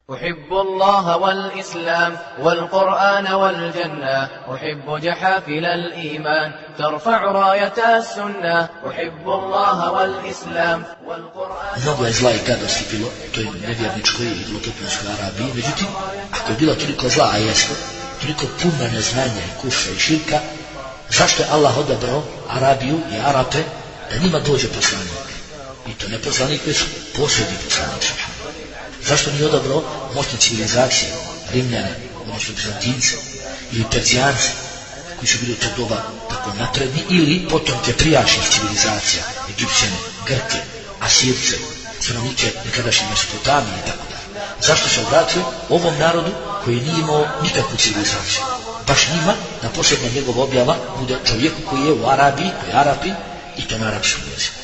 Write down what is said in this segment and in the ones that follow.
أحب الله والإسلام والقرآن والجنة أحب جحافل الإيمان ترفع راية السنة أحب الله والإسلام والقرآن. Mnogo je zla i gadosti bilo, to je nevjerničkoj i zlotopljanskoj Arabiji, međutim, ako je bilo toliko zla, a jeste, toliko puno neznanja i kufra i širka, zašto je Allah odabrao Arabiju i Arape da njima dođe poslanik? I to ne poslanik, već posljednji poslanik. Zašto nije odabrao moćne civilizacije, Rimljane, odnosno Bizantince ili Perzijance, koji su bili u to doba tako napredni, ili potomke prijašnjih civilizacija, Egipćane, Grke, Asirce, stanovnike nekadašnje Mesopotamije i tako dalje. Zašto se obratio ovom narodu koji nije imao nikakvu civilizaciju? Baš njima, na posljednja njegova objava, bude čovjeku koji je u Arabiji, koji je Arapin, i to na arapskom jeziku.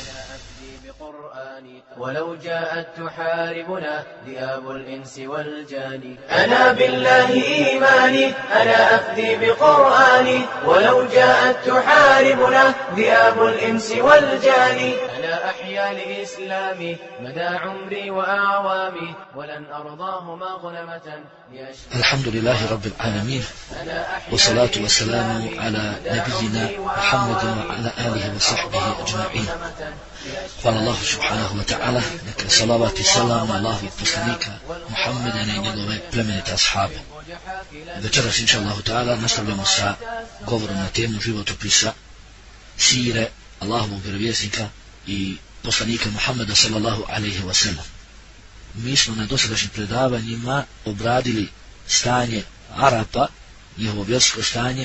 ولو جاءت تحاربنا ذئاب الإنس والجان أنا بالله إيماني أنا أفدي بقرآني ولو جاءت تحاربنا ذئاب الإنس والجان أنا أحيا لإسلامي مدى عمري وأعوامي ولن أرضاه مغنمة الحمد لله رب العالمين والصلاة والسلام على نبينا محمد وعلى آله وصحبه أجمعين. Hvala Allahu subhanahu wa ta'ala, neka salavat i salam na Allahovog poslanika Muhammeda i njegove plemenite ashabe. Večeras, inša Allahu ta'ala, nastavljamo sa govorom na temu životopisa sire Allahovog vjerovjesnika i poslanika Muhammeda sallallahu alaihi wa sallam. Mi smo na dosadašnjim predavanjima obradili stanje Arapa, njihovo vjersko stanje,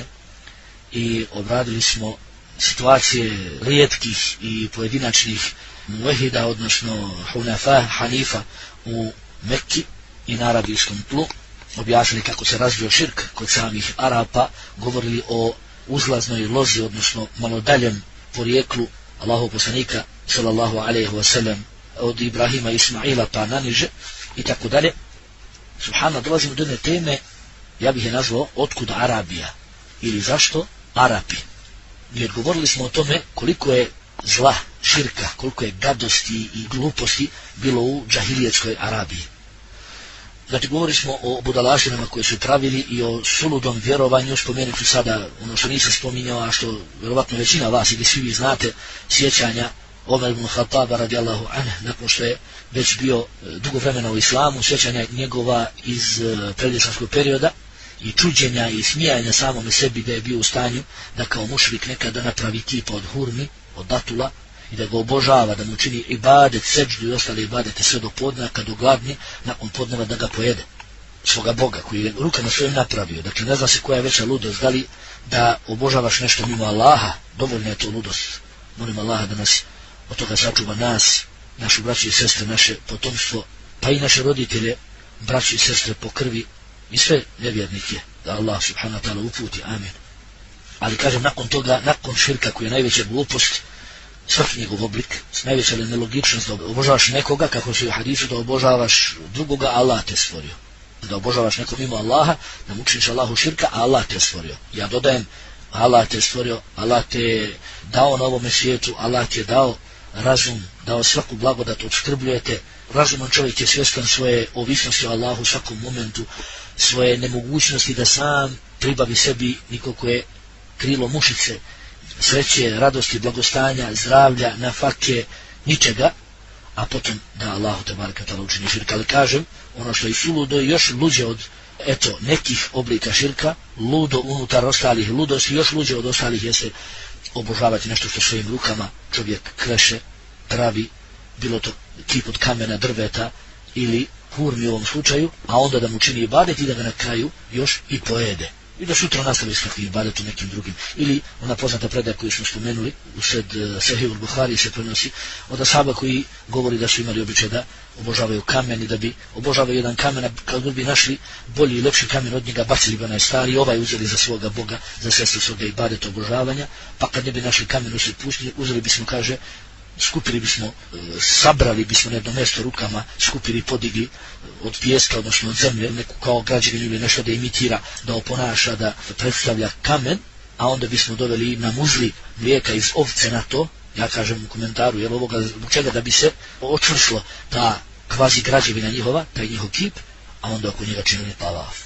i obradili smo situacije rijetkih i pojedinačnih muvehida, odnosno hunafa, hanifa u Mekki i na arabijskom tlu, objasnili kako se razvio širk kod samih Arapa, govorili o uzlaznoj lozi, odnosno malo daljem porijeklu Allahov poslanika sallallahu alaihi wa sallam od Ibrahima i Ismaila pa naniže i tako dalje. Subhanallah, dolazimo do jedne teme, ja bih je nazvao otkud Arabija ili zašto Arapi. Jer govorili smo o tome koliko je zla, širka, koliko je gadosti i gluposti bilo u džahilijetskoj Arabiji. Znači, govorili smo o budalaštinama koje su pravili i o suludom vjerovanju. Spomenut ću sada ono što nisam spominjao, a što vjerovatno većina vas ili svi vi znate, sjećanja Omer ibn Khattaba radijallahu anhu, nakon što je već bio dugo vremena u islamu, sjećanja njegova iz predislamskog perioda i čuđenja i smijanja samome sebi da je bio u stanju da kao mušrik nekada napravi kipa od hurmi, od datula, i da ga obožava, da mu čini ibadet, seđdu i ostale ibadete sve do podneva, kad ogladni, nakon podneva da ga pojede svoga Boga koji je rukama svojim napravio. Dakle, ne zna se koja je veća ludost, da li da obožavaš nešto mimo Allaha, dovoljno je to ludost. Molim Allaha da nas od toga sačuva, nas, našu braću i sestre, naše potomstvo, pa i naše roditelje, braću i sestre po krvi i sve nevjernike, da Allah subhanahu wa ta'ala uputi, amin. Ali kažem, nakon toga, nakon širka koji je najveća glupost, svaki njegov oblik, najveća nelogičnost, da obožavaš nekoga, kako se u hadisu, da obožavaš drugoga, Allah te stvorio. Da obožavaš nekom mimo Allaha, da mu učiniš Allahu širka, a Allah te stvorio. Ja dodajem, Allah te stvorio, Allah te dao na ovome svijetu, Allah ti je dao razum, dao svaku blagodat, opskrbljujete. Razuman čovjek je svjestan svoje ovisnosti o Allahu u svakom momentu, svoje nemogućnosti da sam pribavi sebi nikoliko je krilo mušice, sreće, radosti, blagostanja, zdravlja, nafake, ničega, a potom da Allahu tebareke ve taala učini širka. Ali kažem, ono što je suludo i još luđe od nekih oblika širka, ludo unutar ostalih ludosti, još luđe od ostalih jeste obožavati nešto što svojim rukama čovjek kreše, pravi, bilo to kip od kamena, drveta ili hurmi u ovom slučaju, a onda da mu čini ibadet i da ga na kraju još i pojede. I da sutra nastavi s takvim ibadetom nekim drugim. Ili ona poznata predaja koju smo spomenuli, usred Sahih al-Buhari se prenosi od ashaba koji govori da su imali običaj da obožavaju kamen i da bi obožavaju jedan kamen, a kad bi našli bolji i lepši kamen od njega, bacili bi onaj stari, ovaj uzeli za svoga Boga, za sredstvo svoga ibadeta obožavanja, pa kad ne bi našli kamen usred pustinje, uzeli bismo, kaže, skupili bismo, sabrali bismo na jedno mjesto rukama, skupili, podigli od pijeska, odnosno od zemlje, neku kao građevinu ili nešto da imitira, da oponaša, da predstavlja kamen, a onda bismo doveli na muzli mlijeka iz ovce na to, ja kažem u komentaru, jer ovoga, zbog čega, da bi se očvršilo ta kvazi građevina njihova, taj njihov kip, a onda oko njega činili tavaf.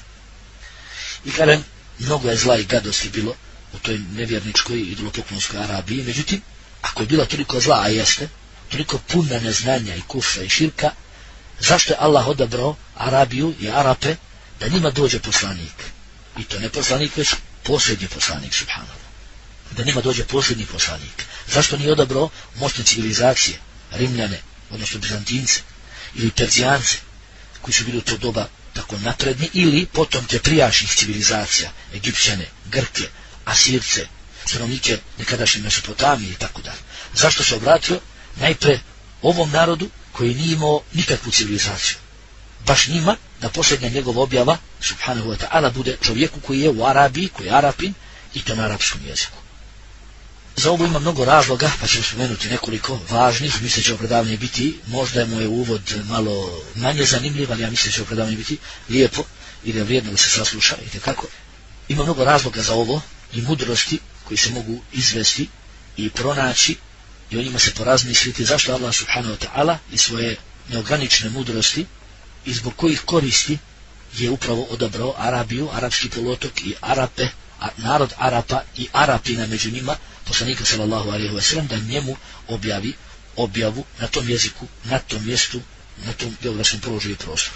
I kažem, mnogo je zla i gadosti bilo u toj nevjerničkoj idolopoklonskoj Arabiji, međutim, ako je bila toliko zla, a jeste, toliko puna neznanja i kufra i širka, zašto je Allah odabrao Arabiju i Arape da njima dođe poslanik? I to ne poslanik, već posljednji poslanik, subhanallah. Da njima dođe posljednji poslanik. Zašto nije odabrao moćne civilizacije, Rimljane, odnosno Bizantince, ili Perzijance, koji su bili u to doba tako napredni, ili potomke prijašnjih civilizacija, Egipćane, Grke, Asirce, stanovnike nekadašnje Mesopotamije i tako dalje. Zašto se obratio najpre ovom narodu koji nije imao nikakvu civilizaciju? Baš njima da posljednja njegova objava, subhanahu wa ta'ala, bude čovjeku koji je u Arabiji, koji je Arapin, i to na arapskom jeziku. Za ovo ima mnogo razloga, pa ćemo spomenuti nekoliko važnih. Mislim da će ovo predavanje biti, možda je moj uvod malo manje zanimljiv, ali ja mislim da će ovo predavanje biti lijepo i da je vrijedno da se sasluša. Kako. Ima mnogo razloga za ovo i mudrosti koji se mogu izvesti i pronaći i o njima se porazmisliti zašto Allah subhanahu wa ta'ala i svoje neograničene mudrosti i zbog kojih koristi je upravo odabrao Arabiju, arapski poluotok i Arape, narod Arapa i Arapina među njima, poslanika sallallahu alejhi ve sellem, da njemu objavi objavu na tom jeziku, na tom mjestu, na tom geografskom položaju i prostoru.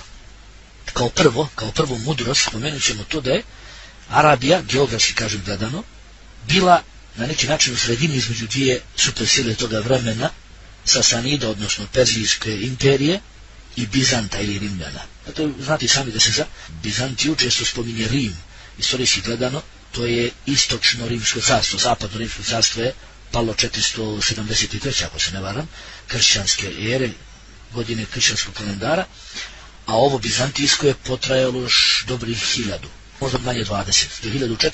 Kao prvo mudrost spomenut ćemo to da je Arabija, geografski kažem gledano, bila na neki način u sredini između dvije supersile toga vremena, Sasanida, odnosno Perzijske imperije, i Bizanta ili Rimljana. Zato znate sami da se za Bizantiju često spominje Rim. Istorijski gledano, to je istočno rimsko carstvo, zapadno rimsko carstvo je palo 473. ako se ne varam, kršćanske ere, godine kršćanskog kalendara, a ovo bizantijsko je potrajalo još dobrih 1000, možda manje 20, do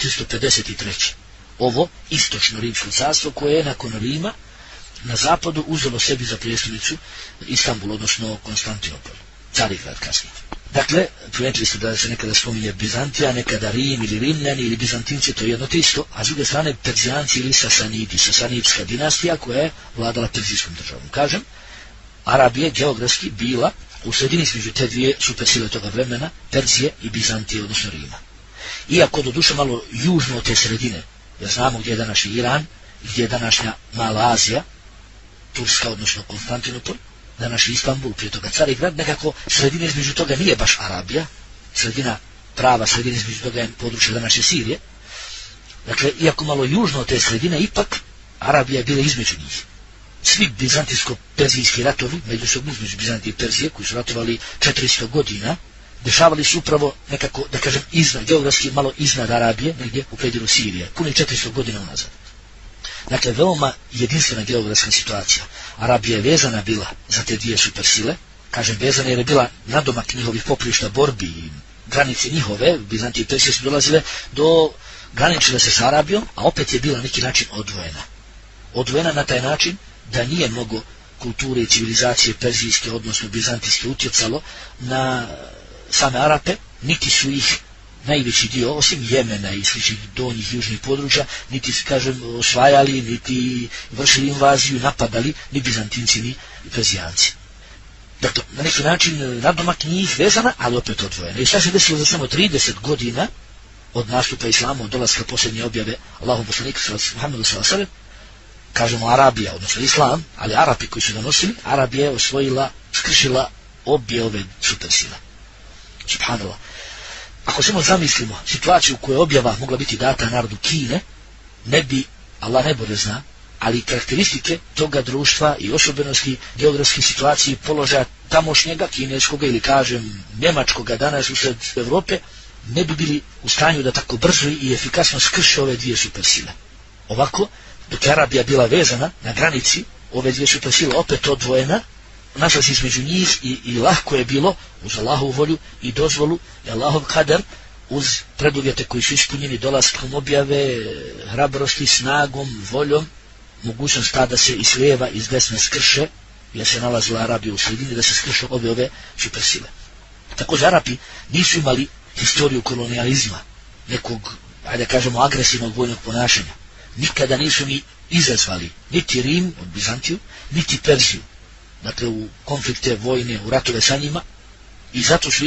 1453. Ovo istočno rimsko carstvo koje je nakon Rima na zapadu uzelo sebi za prijestolnicu Istanbul, odnosno Konstantinopol, Carigrad kasnije. Dakle, primetili ste da se nekada spominje Bizantija, nekada Rim ili Rimljani ili Bizantinci, to je jedno te isto, a s druge strane Perzijanci ili Sasanidi, Sasanidska dinastija koja je vladala Perzijskom državom. Kažem, Arabija geografski bila u sredini između te dvije supersile toga vremena, Perzije i Bizantije, odnosno Rima. Iako do duše malo južno od te sredine, jer znamo gdje je današnji Iran, gdje je današnja Mala Azija, Turska, odnosno Konstantinopol, današnji Istanbul, prije toga Carigrad, nekako sredina između toga nije baš Arabija, sredina između toga je područje današnje Sirije. Dakle, iako malo južno od te sredine, ipak Arabija je bila između njih. Svi bizantijsko-perzijski ratovi, međusobno između Bizantije i Perzije, koji su ratovali 400 godina, dešavali su upravo nekako, da kažem, geografski malo iznad Arabije, negdje u prediru Sirije, puni 400 godina unazad. Dakle, veoma jedinstvena geografska situacija. Arabija je vezana bila za te dvije supersile, kažem vezana jer je bila nadomak njihovih poprišta borbi i granice njihove, Bizantije i Perzije su dolazile do graničile se s Arabijom, a opet je bila na neki način odvojena. Odvojena na taj način da nije mnogo kulture i civilizacije perzijske, odnosno bizantijske utjecalo na same Arape, niti su ih najveći dio, osim Jemena i sličnih donjih južnih područja, niti, kažem, osvajali, niti vršili invaziju, napadali, ni Bizantinci, ni Perzijanci. Dakle, na neki način nadomak njih vezana, ali opet odvojena. I šta se desilo za samo 30 godina od nastupa Islama, od dolaska posljednje objave Allahom poslanika Muhammedu sallallahu alejhi ve sellem, kažemo Arabija, odnosno Islam, ali Arapi koji su ga nosili, Arabija je osvojila, skršila obje ove supersile. Subhanallah. Ako samo zamislimo situaciju u kojoj objava mogla biti data narodu Kine, ne bi, Allah najbolje zna, ali karakteristike toga društva i osobenosti geografske situacije i položaja tamošnjega kineskog ili kažem njemačkoga danas usred Evrope, ne bi bili u stanju da tako brzo i efikasno skrše ove dvije supersile. Ovako, dok je Arabija bila vezana na granici, ove dvije supersile opet odvojena, našla se između njih i lahko je bilo, uz Allahovu volju i dozvolu, i Allahov kader, uz preduvjete koji su ispunjeni dolaskom objave, hrabrosti, snagom, voljom, mogućnost ta da se iz lijeva, iz desne skrše, jer se nalazila Arabija u sredini, da se skrše ove supersile. Također Arapi nisu imali historiju kolonijalizma, nekog, ajde kažemo, agresivnog vojnog ponašanja. Nikada nisu ni izazvali niti Rim, od Bizantiju, niti Perziju. Dakle, u konflikte vojne, u ratove sa njima, i zato su ih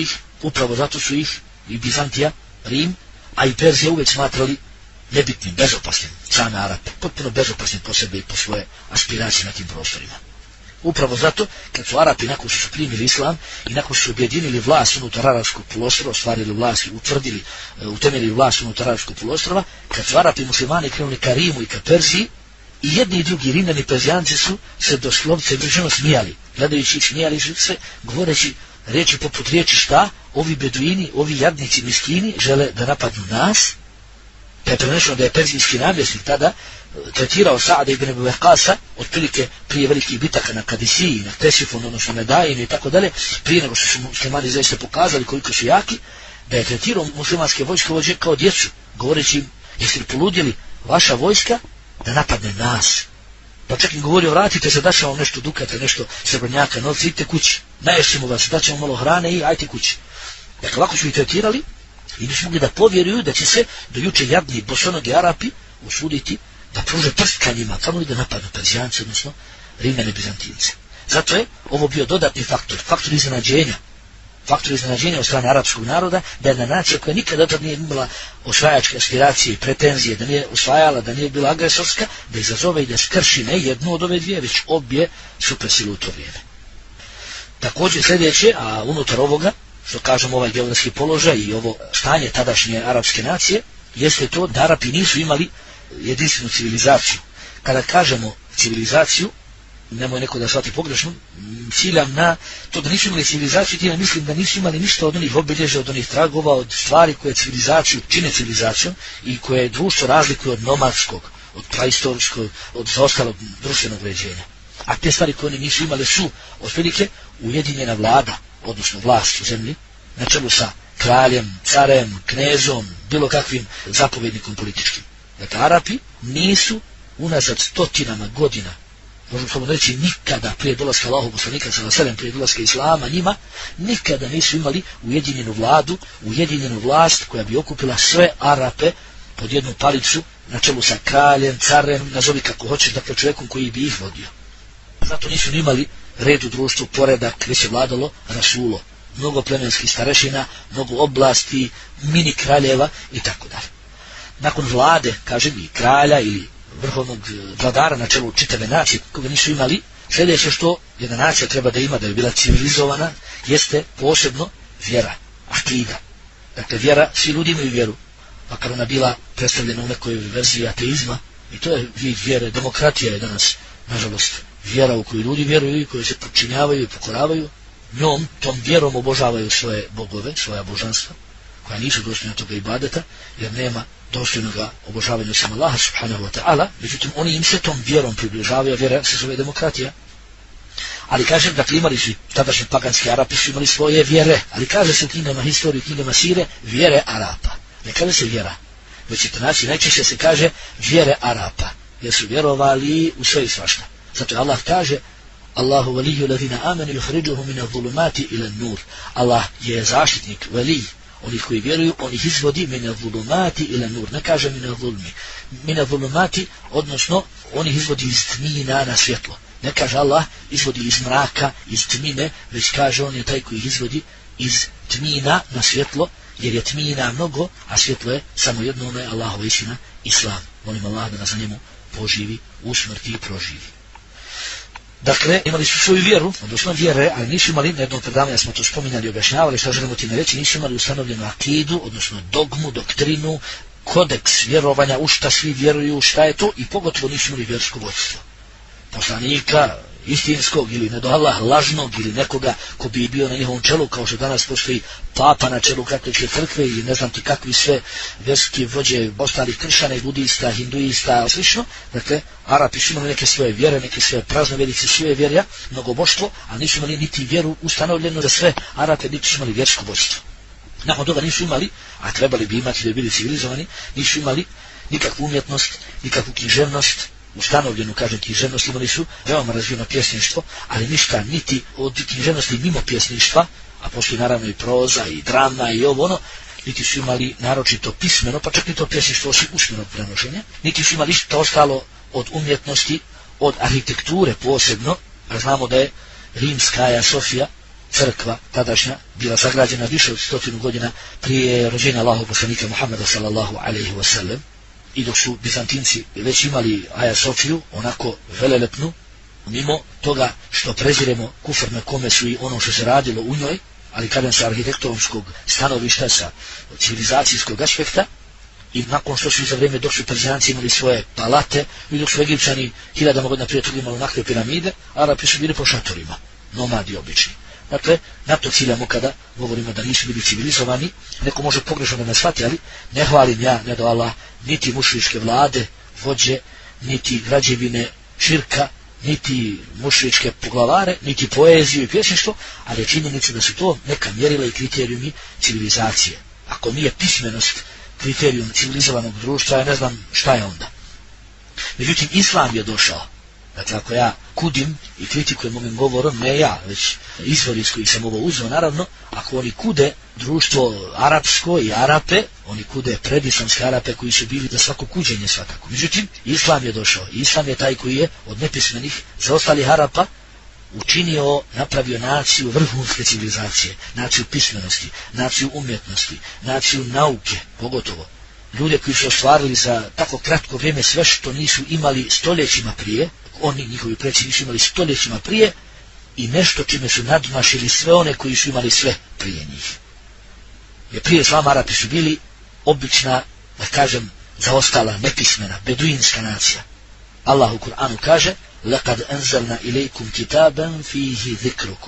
Upravo zato su ih i Bizantija, Rim, a i Perzija uvijek smatrali nebitnim, bezopasnim, same Arape, potpuno bezopasnim po sebi i po svoje aspiracije na tim prostorima. Upravo zato, kad su Arapi, nakon što su primili islam i nakon što su objedinili vlast unutar Arapskog poluostrva, ostvarili vlast i utvrdili, utemeljili vlast unutar Arapskog poluostrva, kad su Arapi muslimani krenuli ka Rimu i ka Perziji, i jedni i drugi Rimljani i Perzijanci su se doslovce vršeno smijali, gledajući ih, smijali se, govoreći riječi poput riječi šta, ovi beduini, ovi jadnici miskini žele da napadnu nas. Pa je prenešeno da je perzijski namjesnik tada tretirao Sa'da ibn Abi Waqqasa, otprilike prije velikih bitaka na Kadisiji, na Tesifonu, odnosno Medajinu i tako dalje, prije nego što su muslimani zaista pokazali koliko su jaki, da je tretirao muslimanske vojskovođe kao djecu, govoreći im, jeste li poludjeli vaša vojska da napadne nas? Pa čak im govorio, vratite se, daćemo vam nešto dukata, nešto srebrnjaka, novci, idite kući, naješćemo vas, daćemo malo hrane i ajte kući. Dakle, ovako su ih tretirali i nisu mogli da povjeruju da će se do juče jadni bosonogi Arapi usuditi da pruže prst ka njima, kamo li da napadnu Perzijance, odnosno Rimljane i Bizantince. Zato je ovo bio dodatni faktor iznenađenja od strane arapskog naroda, da je jedna nacija koja nikada od nije imala osvajačke aspiracije i pretenzije, da nije osvajala, da nije bila agresorska, da izazove i da skrši ne jednu od ove dvije, već obje supersile u to vrijeme. Također sljedeće, a unutar ovoga, što kažemo ovaj geografski položaj i ovo stanje tadašnje arapske nacije, jeste to da Arapi nisu imali jedinstvenu civilizaciju. Kada kažemo civilizaciju, nemoj neko da shvati pogrešno, ciljam na to da nisu imali civilizaciju, time mislim da nisu imali ništa od onih obilježja, od onih tragova, od stvari koje civilizaciju čine civilizacijom i koje društvo razlikuje od nomadskog, od praistorijskog, od zaostalog društvenog uređenja. A te stvari koje oni nisu imali su otprilike ujedinjena vlada, odnosno vlast u zemlji, na čelu sa kraljem, carem, knezom, bilo kakvim zapovjednikom političkim. Dakle, Arapi nisu unazad stotinama godina, možemo slobodno reći nikada prije dolaska Allahovog poslanika s.a.v. prije dolaska Islama njima, nikada nisu imali ujedinjenu vladu, ujedinjenu vlast koja bi okupila sve Arape pod jednu palicu na čelu sa kraljem, carem, nazovi kako hoćeš, dakle čovjekom koji bi ih vodio. Zato nisu ni imali red u društvu, poredak, već je vladalo rasulo, mnogo plemenskih starešina, mnogo oblasti, mini kraljeva i tako dalje. Nakon vlade, kažem, i kralja ili vrhovnog vladara na čelu čitave nacije, koga nisu imali, sljedeće što jedna nacija treba da ima da bi bila civilizovana, jeste posebno vjera, akida. Dakle, vjera, svi ljudi imaju vjeru, makar ona bila predstavljena u nekoj verziji ateizma, i to je vid vjere. Demokratija je danas, nažalost, vjera u koju ljudi vjeruju i koje se podčinjavaju i pokoravaju, njom, tom vjerom obožavaju svoje bogove, svoja božanstva, koja nisu dostojna toga ibadeta, jer nema dostojnoga obožavanja sam Allaha subhanahu wa ta'ala, međutim oni im se tom vjerom približavaju, vjera se zove demokratija. Ali kažem, dakle, imali su tadašnji paganski Arapi su imali svoje vjere, ali kaže se u knjigama historije, knjigama sire, vjere Arapa. Ne kaže se vjera, već ćete naći, najčešće se kaže vjere Arapa, jer su vjerovali u sve i svašta. Zato Allah kaže, Allahu waliju ladina amenu yuhriđuhu min adh-dhulumati ila an-nur. Allah je zaštitnik, velij, onih koji vjeruju, on ih izvodi min adh-dhulumati ila an-nur. Ne kaže min adh-dhulmi. Min adh-dhulumati, odnosno on ih izvodi iz tmina na svjetlo. Ne kaže Allah izvodi iz mraka, iz tmine, već kaže on je taj koji ih izvodi iz tmina na svjetlo, jer je tmina mnogo, a svjetlo je samo jedno, je Allahova istina, Islam. Molim Allah da nas za njemu poživi, usmrti i proživi. Dakle, imali su svoju vjeru, odnosno vjere, ali nisu imali, na jednom predavanju smo to spominjali i objašnjavali, što želimo time reći, nisu imali ustanovljenu akidu, odnosno dogmu, doktrinu, kodeks vjerovanja, u šta svi vjeruju, šta je to, i pogotovo nisu imali vjersko vodstvo. Poslanika, istinskog ili ne do Allah, lažnog ili nekoga ko bi bio na njihovom čelu, kao što danas postoji papa na čelu katoličke crkve ili ne znam ti kakvi sve vjerski vođe ostalih kršćana, budista, hinduista, slično. Dakle, Arapi su imali neke svoje vjere, neke svoje praznovjerice, svoje vjerja, mnogoboštvo, ali nisu imali niti vjeru ustanovljenu za sve Arape, niti su imali vjersko vodstvo. Nakon toga nisu imali, a trebali bi imati da bi bili civilizovani, nisu imali nikakvu umjetnost, nikakvu književnost, ustanovljenu, kažem, književnost, imali su veoma razvijeno pjesništvo, ali ništa niti od književnosti mimo pjesništva, a postoji naravno i proza i drama i ovo ono, niti su imali naročito pismeno, pa čak i to pjesništvo osim usmenog prenošenja, niti su imali ništa ostalo od umjetnosti, od arhitekture posebno, a znamo da je rimska Hagia Sofia crkva tadašnja bila sagrađena više od 100 godina prije rođenja Allahovog poslanika Muhammeda sallallahu alejhi ve sellem, i dok su Bizantinci već imali Hagia Sofiju, onako velelepnu, mimo toga što preziremo kufr na kome su i ono što se radilo u njoj, ali kažem sa arhitektonskog stanovišta, sa civilizacijskog aspekta, i nakon što su i za vrijeme dok su Perzijanci imali svoje palate, i dok su Egipćani hiljadama godina prije toga imali onakve piramide, Arapi su bili po šatorima, nomadi obični. Dakle, na to ciljamo kada govorimo da nisu bili civilizovani. Neko može pogrešno da me shvati, ali ne hvalim ja, ne do Allah, niti mušričke vlade, vođe, niti građevine širka, niti mušričke poglavare, niti poeziju i pjesništvo, ali je činjenica da su to neka mjerila i kriterijumi civilizacije. Ako nije pismenost kriterijum civilizovanog društva, ja ne znam šta je onda. Međutim, Islam je došao. Dakle, ako ja kudim i kritikujem ovim govorom, ne ja, već izvor iz kojih sam ovo uzeo, naravno, ako oni kude društvo arapsko i Arape, oni kude predislamske Arape koji su bili za svako kuđenje svakako. Međutim, Islam je došao. Islam je taj koji je od nepismenih zaostalih Arapa učinio, napravio naciju vrhunske civilizacije, naciju pismenosti, naciju umjetnosti, naciju nauke, pogotovo. Ljude koji su ostvarili za tako kratko vrijeme sve što nisu imali stoljećima prije, oni, njihovi preci, nisu imali stoljećima prije, i nešto čime su nadmašili sve one koji su imali sve prije njih. Jer prije Islama Arapi su bili obična, da kažem, zaostala, nepismena, beduinska nacija. Allah u Kur'anu kaže: لَقَدْ أَنْزَلْنَا إِلَيْكُمْ كِتَابًا فِيهِ ذِكْرُكُمْ.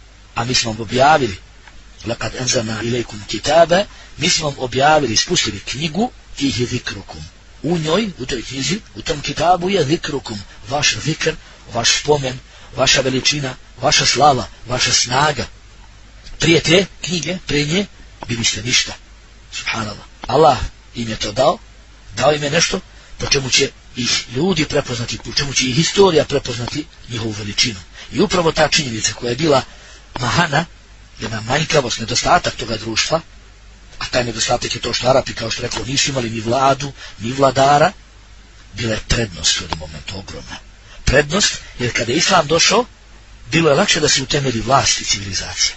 A mi smo vam objavili, لَقَدْ أَنْزَلْنَا إِلَيْكُمْ كِتَابًا, mi smo vam objavili, spustili knjigu, فِيهِ ذِكْرُكُمْ. U njoj, u toj knjizi, u tom kitabu je zikrukum, vaš zikr, vaš spomen, vaša veličina, vaša slava, vaša snaga. Prije te knjige, prije nje, bili ste ništa. Subhanallah. Allah im je to dao im je nešto po čemu će ih ljudi prepoznati, po čemu će ih historija prepoznati njihovu veličinu. I upravo ta činjenica koja je bila mahana, jedna manjkavost, nedostatak toga društva, a taj nedostatak je to što Arapi, kao što rekao, nisu imali ni vladu, ni vladara, bila je prednost u jednom momentu ogromna. Prednost, jer kada je Islam došao, bilo je lakše da se utemeli vlasti civilizacije.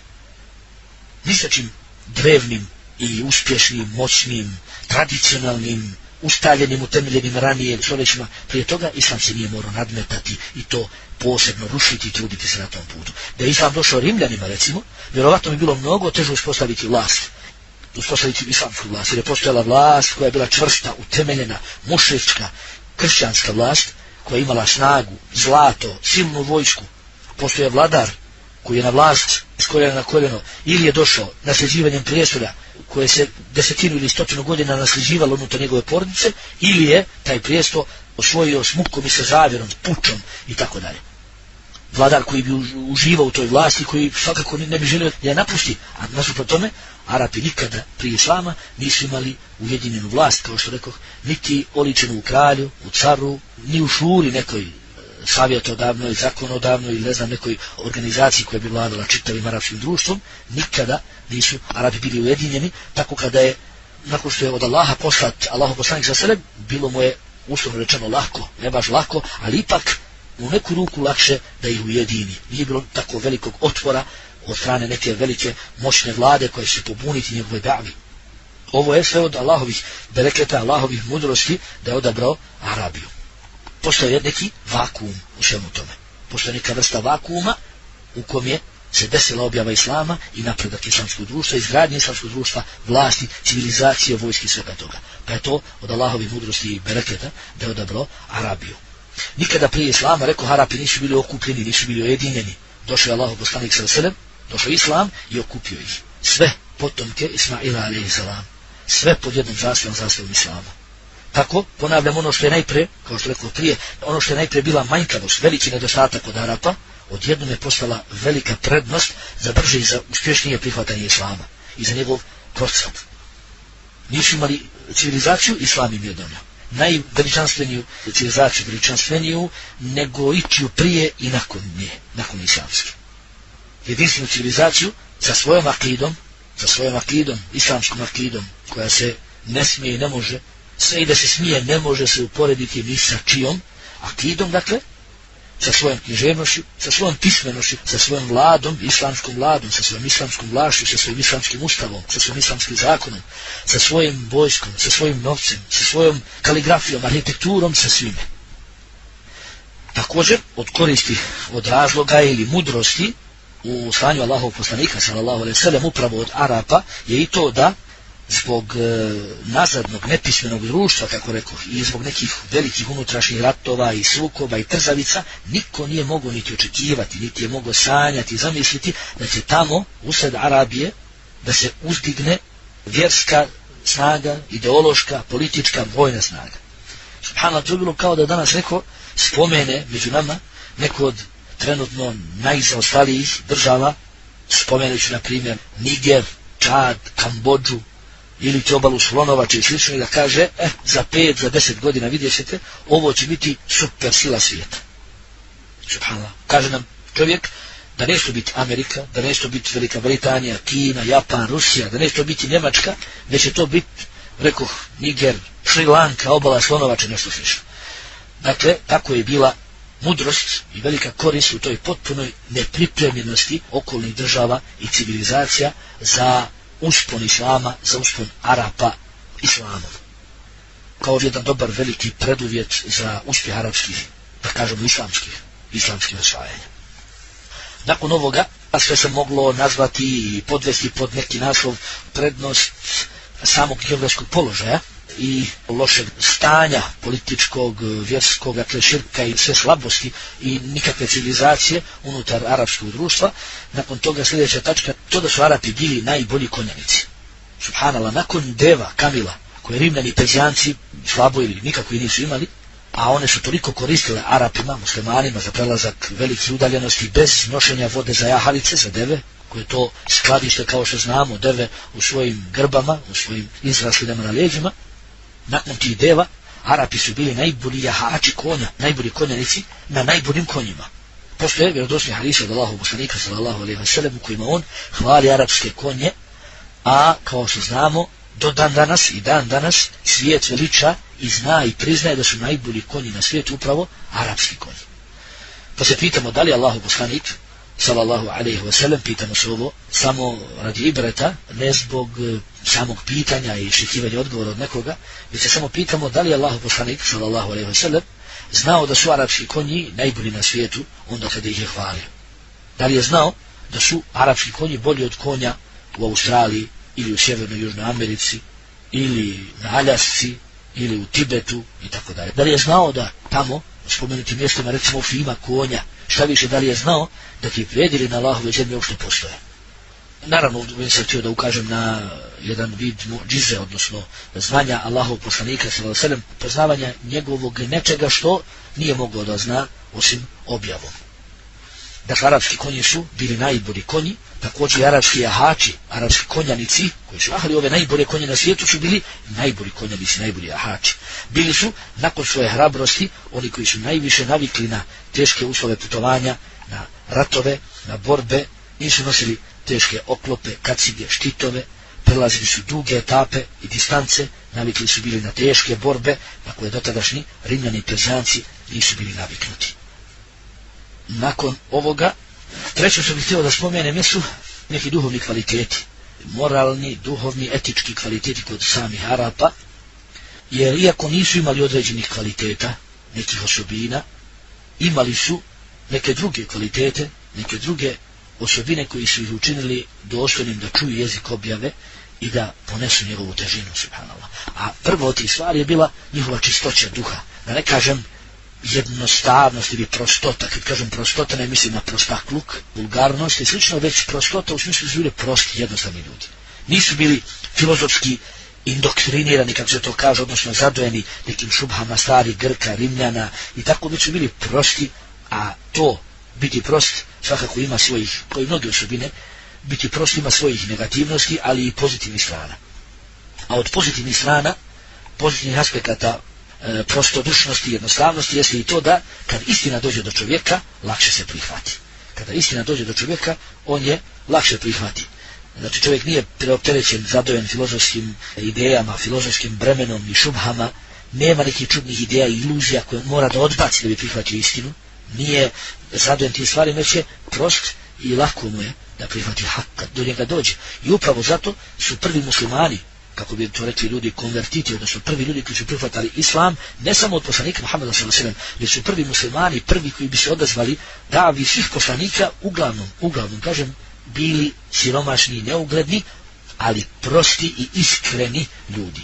Ni sa čim drevnim i uspješnim, moćnim, tradicionalnim, ustaljenim, utemeljenim ranije stoljećima prije toga, Islam se nije morao nadmetati i to posebno rušiti i truditi se na tom putu. Da je Islam došao Rimljanima, recimo, vjerovatno bi bilo mnogo teže uspostaviti vlast, uspostaviti islamsku vlast, jer je postojala vlast koja je bila čvrsta, utemeljena, mušrička, kršćanska vlast, koja je imala snagu, zlato, silnu vojsku. Postoje vladar koji je na vlast s koljena na koljeno, ili je došao nasljeđivanjem prijestolja koje se 10 ili 100 godina nasljeđivalo unutar njegove porodice, ili je taj prijestol osvojio s mukom i sa zavjerom, s pučom i tako dalje. Vladar koji bi uživao u toj vlasti, koji svakako ne bi želio da je napusti, a nasuprot tome, Arapi nikada prije Islama nisu imali ujedinjenu vlast, kao što rekoh, niti oličenu u kralju, u caru, ni u šuri nekoj savjetodavnoj, zakonodavnoj ili ne znam nekoj organizaciji koja bi vladala čitavim arapskim društvom. Nikada nisu Arapi bili ujedinjeni, tako kada je, nakon što je od Allaha poslat Allahov poslanik sallallahu alejhi ve sellem, bilo mu je uslovno rečeno lako, ne baš lako, ali ipak u neku ruku lakše da ih ujedini. Nije bilo tako velikog otpora od strane neke velike moćne vlade koje će pobuniti njegove davi. Ovo je sve od Allahovih bereketa, Allahovih mudrosti da je odabrao Arabiju. Postoje neki vakuum u svemu tome. Postoje neka vrsta vakuuma u kom je se desila objava Islama i napredak islamskog društva, izgradnje islamskog društva, vlasti, civilizacije, vojske i svega toga. Pa je to od Allahovih mudrosti i bereketa da je odabrao Arabiju. Nikada prije Islama, rekao, Arapi nisu bili okupljeni, nisu bili ujedinjeni. Došao je Allahov poslanik sallallahu alejhi ve sellem, došao Islam i okupio ih. Sve potomke Ismaila alejhi selam, sve pod jednom zastavom Islama. Tako, ponavljam, ono što je najprije, kao što rekao prije, ono što je najprije bila manjkavost, veliki nedostatak od Arapa, odjednom je postala velika prednost za brže i za uspješnije prihvatanje Islama i za njegov procvat. Nisu imali civilizaciju, Islam im je donio. Najveličanstveniju civilizaciju, veličanstveniju nego ičiju prije i nakon nje, nakon islamske. Jedinstvenu civilizaciju sa svojom akidom, islamskom akidom, koja se ne smije i ne može, sve i da se smije, ne može se uporediti ni sa čijom akidom, dakle, sa svojom književnošću, sa svojom pismenošću, sa svojom vladom, islamskom vladom, sa svojom islamskom vlašću, sa svojim islamskim ustavom, sa svojim islamskim zakonom, sa svojim vojskom, sa svojim novcem, sa svojom kaligrafijom, arhitekturom, sa svime. Također, od koristi, od razloga ili mudrosti u slanju Allahovog poslanika, sallallahu alejhi ve sellem, upravo od Arapa, je i to da zbog nazadnog, nepismenog društva, kako rekao, i zbog nekih velikih unutrašnjih ratova i sukoba i trzavica, niko nije mogao niti očekivati, niti je mogao sanjati i zamisliti da će tamo, usred Arabije, da se uzdigne vjerska snaga, ideološka, politička, vojna snaga. Subhanallah, to je bilo kao da danas neko spomene među nama neko od trenutno najzaostalijih država, spomenući na primjer Niger, Čad, Kambodžu ili obalu Slonovače i slično, i da kaže, za 5, za 10 godina vidjet ćete, ovo će biti super sila svijeta. Subhanallah. Kaže nam čovjek da neće biti Amerika, da neće biti Velika Britanija, Kina, Japan, Rusija, da neće biti Njemačka, već će to biti, rekoh, Niger, Šri Lanka, obala Slonovače, nešto slično. Dakle, tako je bila mudrost i velika korist u toj potpunoj nepripremljenosti okolnih država i civilizacija za uspon islama, za uspon Arapa islamom. Kao jedan dobar veliki preduvjet za uspjeh arapskih, da kažemo islamskih osvajanja. Nakon ovoga, sve se moglo nazvati i podvesti pod neki naslov prednost samog geografskog položaja i lošeg stanja političkog, vjerskog, dakle širka i sve slabosti i nikakve civilizacije unutar arapskog društva. Nakon toga sljedeća tačka, to da su Arapi bili najbolji konjanici. Subhanallah, nakon deva, kamila, koje Rimljani i Perzijanci slabo ili nikako i nisu imali, a one su toliko koristile Arapima, muslimanima, za prelazak velike udaljenosti bez nošenja vode za jahalice, za deve, koje to skladište, kao što znamo, deve u svojim grbama, u svojim izraslinama na leđima. Nakon tih deva, Arapi su bili najbolji jahači konja, najbolji konjanici na najboljim konjima. Postoje vjerodostojni hadisi od Allahovog poslanika, sallallahu alejhi ve sellem, u kojima on hvali arapske konje, a kao što znamo, do dan danas svijet veliča i zna i priznaje da su najbolji konji na svijetu upravo arapski konji. Pa se pitamo da li Allahov poslanik, sallallahu alejhi ve sellem, pitamo se ovo samo radi ibreta, ne zbog samog pitanja i iščekivanja odgovora od nekoga, već se samo pitamo da li Allahov poslanik, sallallahu alejhi ve sellem, znao da su arapski konji najbolji na svijetu onda kada ih je hvalio. Da li je znao da su arapski konji bolji od konja u Australiji ili u Sjevernoj Južnoj Americi ili na Aljasci ili u Tibetu i tako dalje. Da li je znao da tamo, u spomenutim mjestima, recimo ima konja, šta više, da li je znao da ti predili na Allahove zemlji uopšte postoje. Naravno, ovdje sam htio da ukažem na jedan vid muđize, odnosno znanja Allahovog poslanika, sallallahu alejhi ve sellem, poznavanja njegovog nečega što nije mogao da zna osim objavom. Dakle, arapski konji su bili najbolji konji, također i arapski jahači, arapski konjanici, koji su jahali ove najbolje konje na svijetu, su bili najbolji konjanici, najbolji jahači. Bili su, nakon svoje hrabrosti, oni koji su najviše navikli na teške uslove putovanja, na ratove, na borbe, nisu nosili teške oklope, kacige, štitove, prelazili su duge etape i distance, navikli su bili na teške borbe, na koje dotadašnji Rimljani i Perzijanci nisu bili naviknuti. Nakon ovoga, treće što bih htio da spomenem jesu neki duhovni kvaliteti, moralni, duhovni, etički kvaliteti kod samih Arapa, jer iako nisu imali određenih kvaliteta, nekih osobina, imali su neke druge kvalitete, neke druge osobine koji su ih učinili dostojnim da čuju jezik objave i da ponesu njegovu težinu, subhanallah. A prvo od tih stvari je bila njihova čistoća duha, da ne kažem jednostavnost ili prostota. Kad kažem prostota, ne mislim na prostakluk, vulgarnost i slično, već prostota u smislu su bili prosti, jednostavni ljudi. Nisu bili filozofski indoktrinirani, kako se to kaže, odnosno zadojeni nekim šubhama starih Grka, Rimljana i tako, već su bili prosti, a to biti prost svakako ima svojih, kao i mnoge osobine, biti prost ima svojih negativnosti, ali i pozitivnih strana. A od pozitivnih strana, pozitivnih aspekata prostodušnosti i jednostavnosti jeste i to da kad istina dođe do čovjeka, lakše se prihvati. Kada istina dođe do čovjeka, on je lakše prihvati. Znači čovjek nije preopterećen, zadojen filozofskim idejama, filozofskim bremenom i šubhama, nema nekih čudnih ideja i iluzija koje mora da odbaci da bi prihvatio istinu, nije zadovoljan tim stvarima, već je prost i lako mu je da prihvati hak kad do njega dođe. I upravo zato su prvi muslimani, kako bi to rekli ljudi, konvertiti, odnosno prvi ljudi koji su prihvatali islam, ne samo od poslanika Muhammeda sallallahu alejhi ve sellem, već su prvi muslimani, prvi koji bi se odazvali davi svih poslanika, uglavnom, kažem, bili siromašni i neugledni, ali prosti i iskreni ljudi.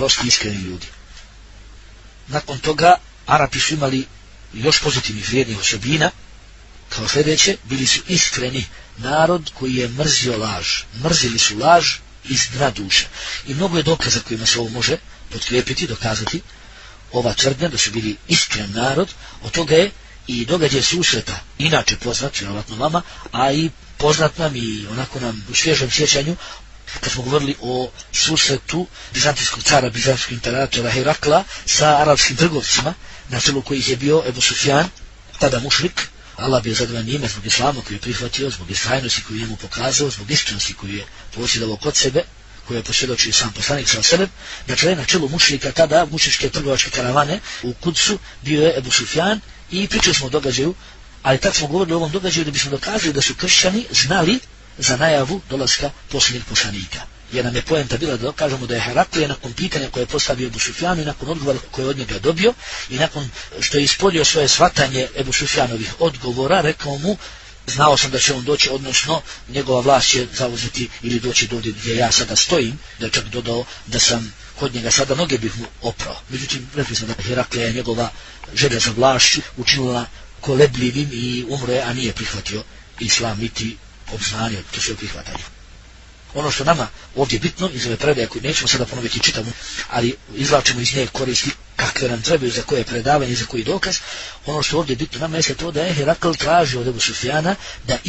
Nakon toga, Arapi su imali još pozitivnih vrijednih osobina, kao sljedeće, bili su iskreni narod koji je mrzio laž. Mrzili su laž iz dna duše. I mnogo je dokaza kojima se ovo može potkrijepiti, dokazati ova tvrdnja da su bili iskren narod. Od toga je i događaj susreta, inače poznat, vjerovatno vama, a i poznat nam i onako nam u svježem sjećanju, kad smo govorili o susretu bizantijskog cara, bizantijskog imperatora Herakla sa arapskim trgovcima, na čelu kojih je bio Ebu Sufjan, tada mušrik. Allah bi je zadovoljan njime zbog islama koji je prihvatio, zbog istrajnosti koju je njemu pokazao, zbog iskrenosti koju je posjedovao kod sebe, koju je posvjedočio sam poslanik sallallahu alejhi ve sellem. Na čelu mušrika tada, mušričke trgovačke karavane u Kudsu, bio je Ebu Sufjan i pričali smo o događaju, ali tad smo govorili o ovom događaju da bismo dokazali da su kršćani znali za najavu dolaska posljednjeg poslanika. Jer nam je poenta bila da dokažemo da je Heraklije nakon pitanja koje je postavio Ebu Sufjanu i nakon odgovora koje je od njega dobio i nakon što je ispodio svoje shvatanje Ebu Sufjanovih odgovora, rekao mu, znao sam da će on doći, odnosno njegova vlast će zauzeti ili doći do gdje ja sada stojim, da je čak dodao da sam kod njega sada noge bih mu oprao. Međutim, rekli smo da Heraklija njegova želja za vlašću učinila kolebljivim i umro je, a nije prihvatio islam niti obznanio to sve prihvatanje. Ono što nama ovdje bitno iz ove predaje, koju nećemo sada ponoviti čitamo, ali izvlačimo iz nje koristi kakve nam trebaju, za koje predavanje, za koji dokaz. Ono što ovdje bitno nama je to da je Herakl tražio od Ebu Sufjana da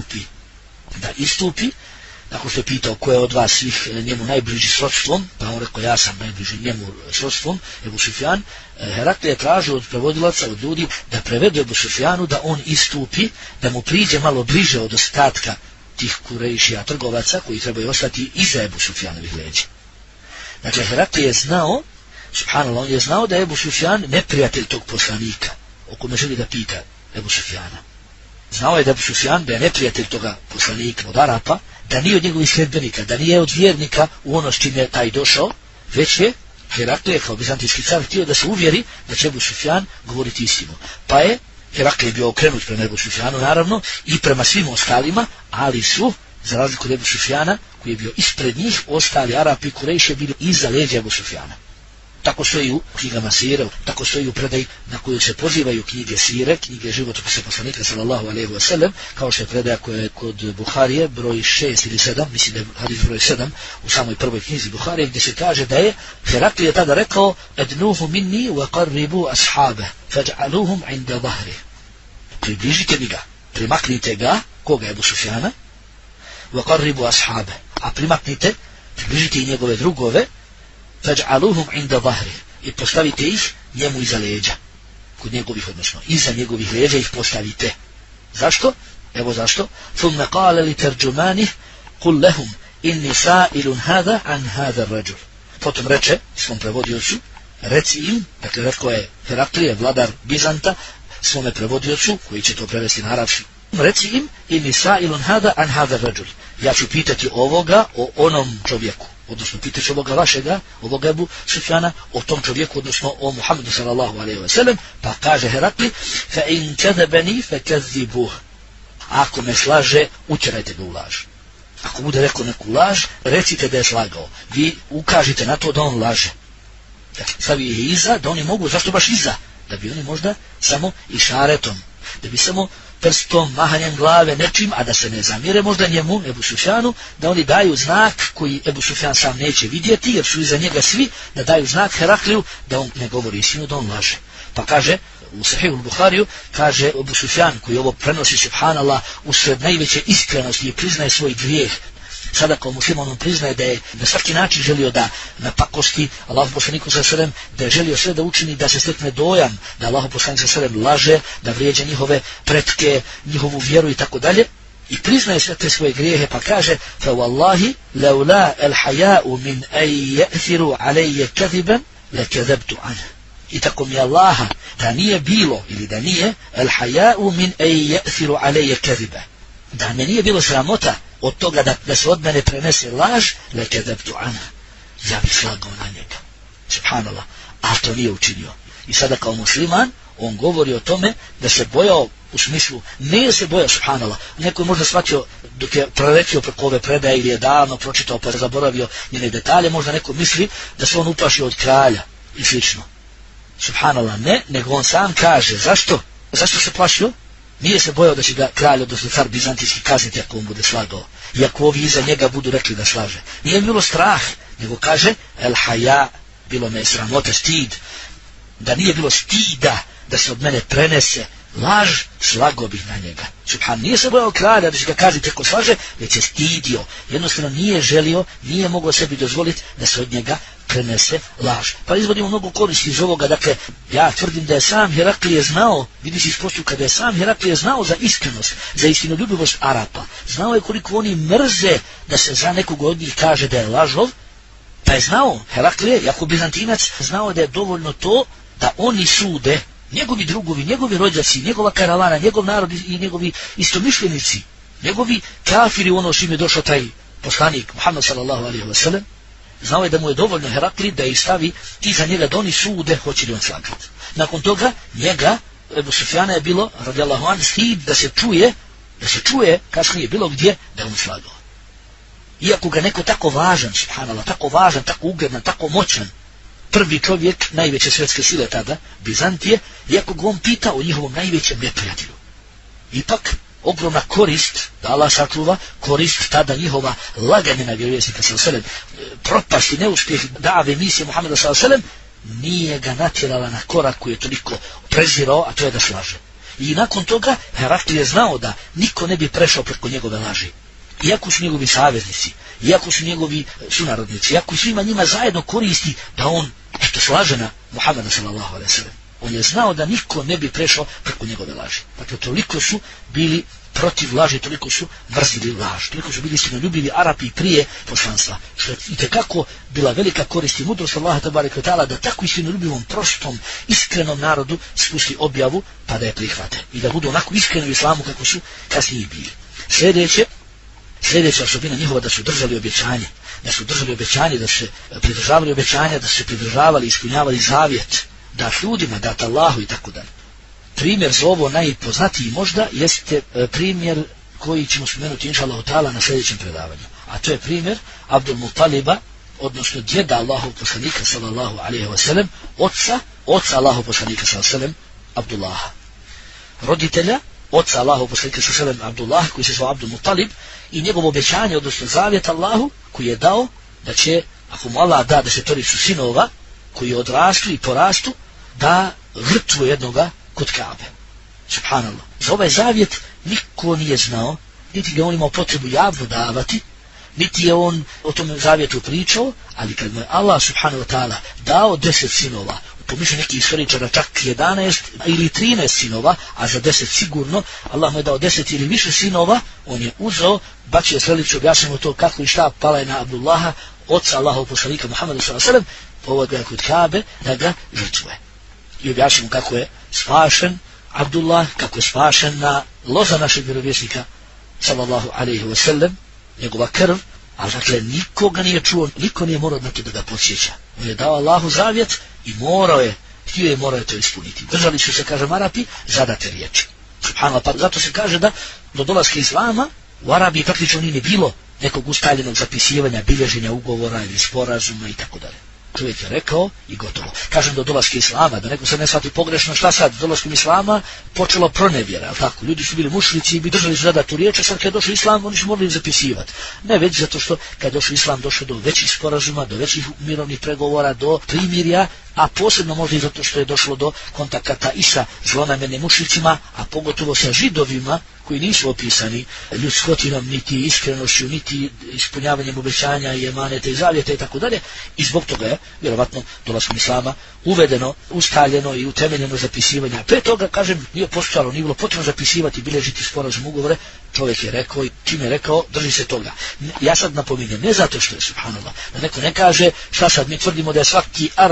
istupi, nakon što je pitao ko je od vas svih njemu najbliži srodstvom, pa on rekao ja sam najbliži njemu srodstvom, Ebu Sufjan. Herakl je tražio od prevodilaca, od ljudi, da prevedu Ebu Sufjanu, da on istupi, da mu priđe malo bliže od ostatka tih Kurejšija trgovaca koji trebaju ostati iza Ebu Sufjanovih leđa. Dakle, Herakl je znao, subhanallah, on je znao da je Ebu Sufjan neprijatelj tog poslanika, o kome želi da pita Ebu Sufjana. Znao je da Ebu Sufjan da je neprijatelj toga poslanika od Arapa, da nije od njegovih sljedbenika, da nije od vjernika u ono s čim je taj došao, već je Herakl kao bizantijski car htio da se uvjeri da će Ebu Sufjan govoriti istinu. Pa je Herakl bio okrenut prema Ebu Sufjanu, naravno, i prema svim ostalima, ali su, za razliku od Ebu Sufjana, koji je bio ispred njih, ostali Arapi i Kurejše bili iza leđa Ebu Sufjana. Tako stoji u knjigama sire, tako stoji u predaji na koju se pozivaju knjige sire, knjige životopisa poslanika sallallahu alejhi ve sellem, kao što je predaja koja je kod Buharije, broj 6 ili 7, mislim da je hadis broj 7, u samoj prvoj knjizi Buharije, gdje se kaže da je Herakl je tada rekao: "Adnuhu minni wa qarribu ashabe, faj'aluhum 'inda dhahri." Približite mi ga, primaknite ga, koga je Ebu Sufjana, wa qarribu ashabe, a približite i njegove drugove, faj'aluhum 'inda dhahri, i postavite ih njemu iza leđa, kod njegovih, odnosno iza njegovih leđa ih postavite. Zašto? Evo zašto. Thumma qala li tarjumanih qul lahum inni sa'ilun hada an hada ar-rajul. Potom reče svom prevodiocu, reci im, dakle rekao je Heraklije, vladar Bizanta, svome prevodiocu, koji će to prevesti na arapski, reci im inni sa'ilun hada an hada ar-rajul. Ja ću pitati ovoga o onom čovjeku, odnosno pitaš ovoga vašega, ovoga Ebu Sufjana, o tom čovjeku, odnosno o Muhammedu sallallahu alejhi ve sellem. Pa kaže Herakli: "Fa in kadabani fakazzibuh." Ako me slaže, utjerajte ga u laž. Ako bude rekao neku laž, recite da je slagao. Vi ukažite na to da on laže. Dakle, stavi ih iza, da oni mogu, zašto baš iza? Da bi oni možda samo išaretom, da bi samo prstom, mahanjem glave, nečim, a da se ne zamire možda njemu, Ebu Sufjanu, da oni daju znak koji Ebu Sufjan sam neće vidjeti, jer su iza njega svi, da daju znak Herakliju da on ne govori istinu, da on laže. Pa kaže, u Sahihu Buhariju, kaže Ebu Sufjan, koji ovo prenosi, subhanallah, usred najveće iskrenosti i priznaje svoj grijeh, sada kao musliman on priznaje da je na svaki način želio da napakosti Allahu poslaniku sallallahu alejhi ve sellem, da je želio sve da učini da se stekne dojam da Allahu poslanik sallallahu alejhi ve sellem laže, da vrijeđa njihove pretke, njihovu vjeru i tako dalje. I priznaje sve te svoje grijehe, pa kaže: "Fa wallahi laula al-haya'u min an ya'thiru alayya kadiban la kadhabtu anhu." i tako mi Allaha, da nije bilo ili da nije el haja'u min ya'thiru alayya kadhiba, da me nije bilo sramota od toga da se od mene prenese laž, la kadhabtu anha, ja bih slagao na njega. Subhanallah, a to nije učinio. I sada kao musliman on govori o tome da se bojao, u smislu, nije se bojao, subhanallah. Neko je možda shvatio dok je proletio preko ove predaje ili je davno pročitao pa zaboravio njene detalje, možda neko misli da se on uplašio od kralja i slično. Subhanallah, ne, nego on sam kaže, zašto se plašio? Nije se bojao da će ga kralj, odnosno car bizantijski, kazniti ako on bude slagao. I ako ovi iza njega budu rekli da slaže. Nije bilo strah, nego kaže, el haja, bilo me sramota, stid. Da nije bilo stida da se od mene prenese laž, slago bih na njega. Subhan, nije se bojao kralja da će ga kaži kako slaže, već je stidio. Jednostavno nije želio, nije mogao sebi dozvoliti da se od njega prenese laž. Pa izvodimo mnogo koristi iz ovoga. Dakle, ja tvrdim da je sam Heraklije znao, vidi se iz postupka, da je sam Heraklije znao za iskrenost, za istinoljubivost Arapa. Znao je koliko oni mrze da se za nekog od njih kaže da je lažov, pa je znao Heraklije, jako Bizantinac, znao da je dovoljno to da oni sude, njegovi drugovi, njegovi rođaci, njegova karavana, njegov narod i njegovi istomišljenici, njegovi kafiri, ono što im je došao taj poslanik Muhammed sallallahu alejhi ve sellem, znao je da mu je dovoljno Herakli da ih stavi iza njega da oni sude hoće li on slagati. Nakon toga njega, Ebu Sufjana je bilo, radijallahu anhu, stid da se čuje kasnije bilo gdje da on slagao. Iako ga neko tako važan, subhanallah, tako važan, tako ugledan, tako moćan, prvi čovjek najveće svjetske sile tada, Bizantije, iako ga on pitao o njihovom najvećem neprijatelju. Ipak, ogromna korist, da Allah sačuva, korist tada njihova laganje na vjerovjesnika sallallahu, propast i neuspjeh dave misije Muhammeda sallallahu, nije ga natjerala na korak koji je toliko prezirao, a to je da slaže. I nakon toga Herakli je znao da niko ne bi prešao preko njegove laži. Iako su njegovi saveznici, iako su njegovi sunarodnici, iako svima njima zajedno koristi da on što slaže na Muhammeda sallallahu alejhi ve sellem. On je znao da niko ne bi prešao preko njegove laži. Dakle, toliko su bili protiv laži, toliko su mrzili laž, toliko su bili istinoljubivi Arapi prije poslanstva. Što je itekako bila velika korist i mudrost Allaha tebareke ve taala da tako istinoljubivom, prostom, iskrenom narodu spusti objavu pa da je prihvate. I da budu onako iskreni u islamu kako su kasnije bili. Sljedeća osobina njihova da su držali obećanje, da su se pridržavali obećanja, da su se pridržavali, ispunjavali zavjet, dat ljudima, dat Allahu i tako dalje. Primjer za ovo najpoznatiji možda jeste primjer koji ćemo spomenuti inšallahu ta'ala na sljedećem predavanju. A to je primjer Abdul Mutaliba, odnosno djeda Allahov poslanika sallallahu alejhi ve sellem, oca Allahov poslanika sallallahu alejhi ve sellem, Abdullaha. Roditelja oca Allahov poslanika sallallahu alejhi ve sellem, Abdullah, koji se zvao Abdul Mutalib, i njegovo obećanje, odnosno zavjet Allahu, koji je dao da će, ako mu Allah da 10 sinova, koji odrastu i porastu, da žrtvu jednoga kod Kabe. Subhanallah. Za ovaj zavjet niko nije znao, niti ga on imao potrebu javno davati, niti je on o tom zavjetu pričao, ali kad mu je Allah subhanahu wa ta'ala dao 10 sinova, po mišljenju nekih istoričara čak 11 ili 13 sinova, a za 10 sigurno, Allah mu je dao 10 ili više sinova, on je uzeo, bacio strelicu, objasnimo to kako i šta, pala je na Abdullaha, oca Allahov poslanika Muhammeda sallallahu alejhi ve sellem, povod ga kod Kabe da ga žrtvuje. I objasnimo kako je spašen Abdullah, kako je spašen na loza našeg vjerovjesnika sallallahu alejhi ve sellem, njegova krv, ali dakle nikoga nije čuo, niko nije morao na to da ga podsjeća. On je dao Allahu zavjet i morao je to ispuniti. Držali su se, kažem, Arapi, zadate riječi. Subhanallah, pa zato se kaže da do dolaska islama u Arabiji praktično nije bilo nekog ustaljenog zapisivanja, bilježenja ugovora ili sporazuma i tako dalje. Čovjek je rekao i gotovo. Kažem do dolaska islama, da neko se ne shvati pogrešno, šta sad, dolaskom islama počelo pronevjera, ali tako, ljudi su bili mušlici i bi držali zadatu riječ, a sad kad je došao islam, oni su morali zapisivati. Ne već zato što kad je došao islam, došlo do većih sporazuma, do većih mirovnih pregovora, do primirja, a posebno možda i zato što je došlo do kontakata i sa zlonamjernim mušlicima, a pogotovo sa židovima, koji nisu opisani ljudskotinom, niti iskrenošću, niti ispunjavanjem obećanja i emaneta i zavjeta i tako dalje. I zbog toga je, vjerovatno, dolaskom islama uvedeno, ustaljeno i utemeljeno zapisivanje. A pre toga, kažem, nije postojalo, nije bilo potrebno zapisivati, bilježiti sporazum, ugovore. Čovjek je rekao i čim je rekao, drži se toga. Ja sad napominjem, ne zato što je, subhanallah, da neko ne kaže, šta sad, mi tvrdimo da je svaki Arapin bio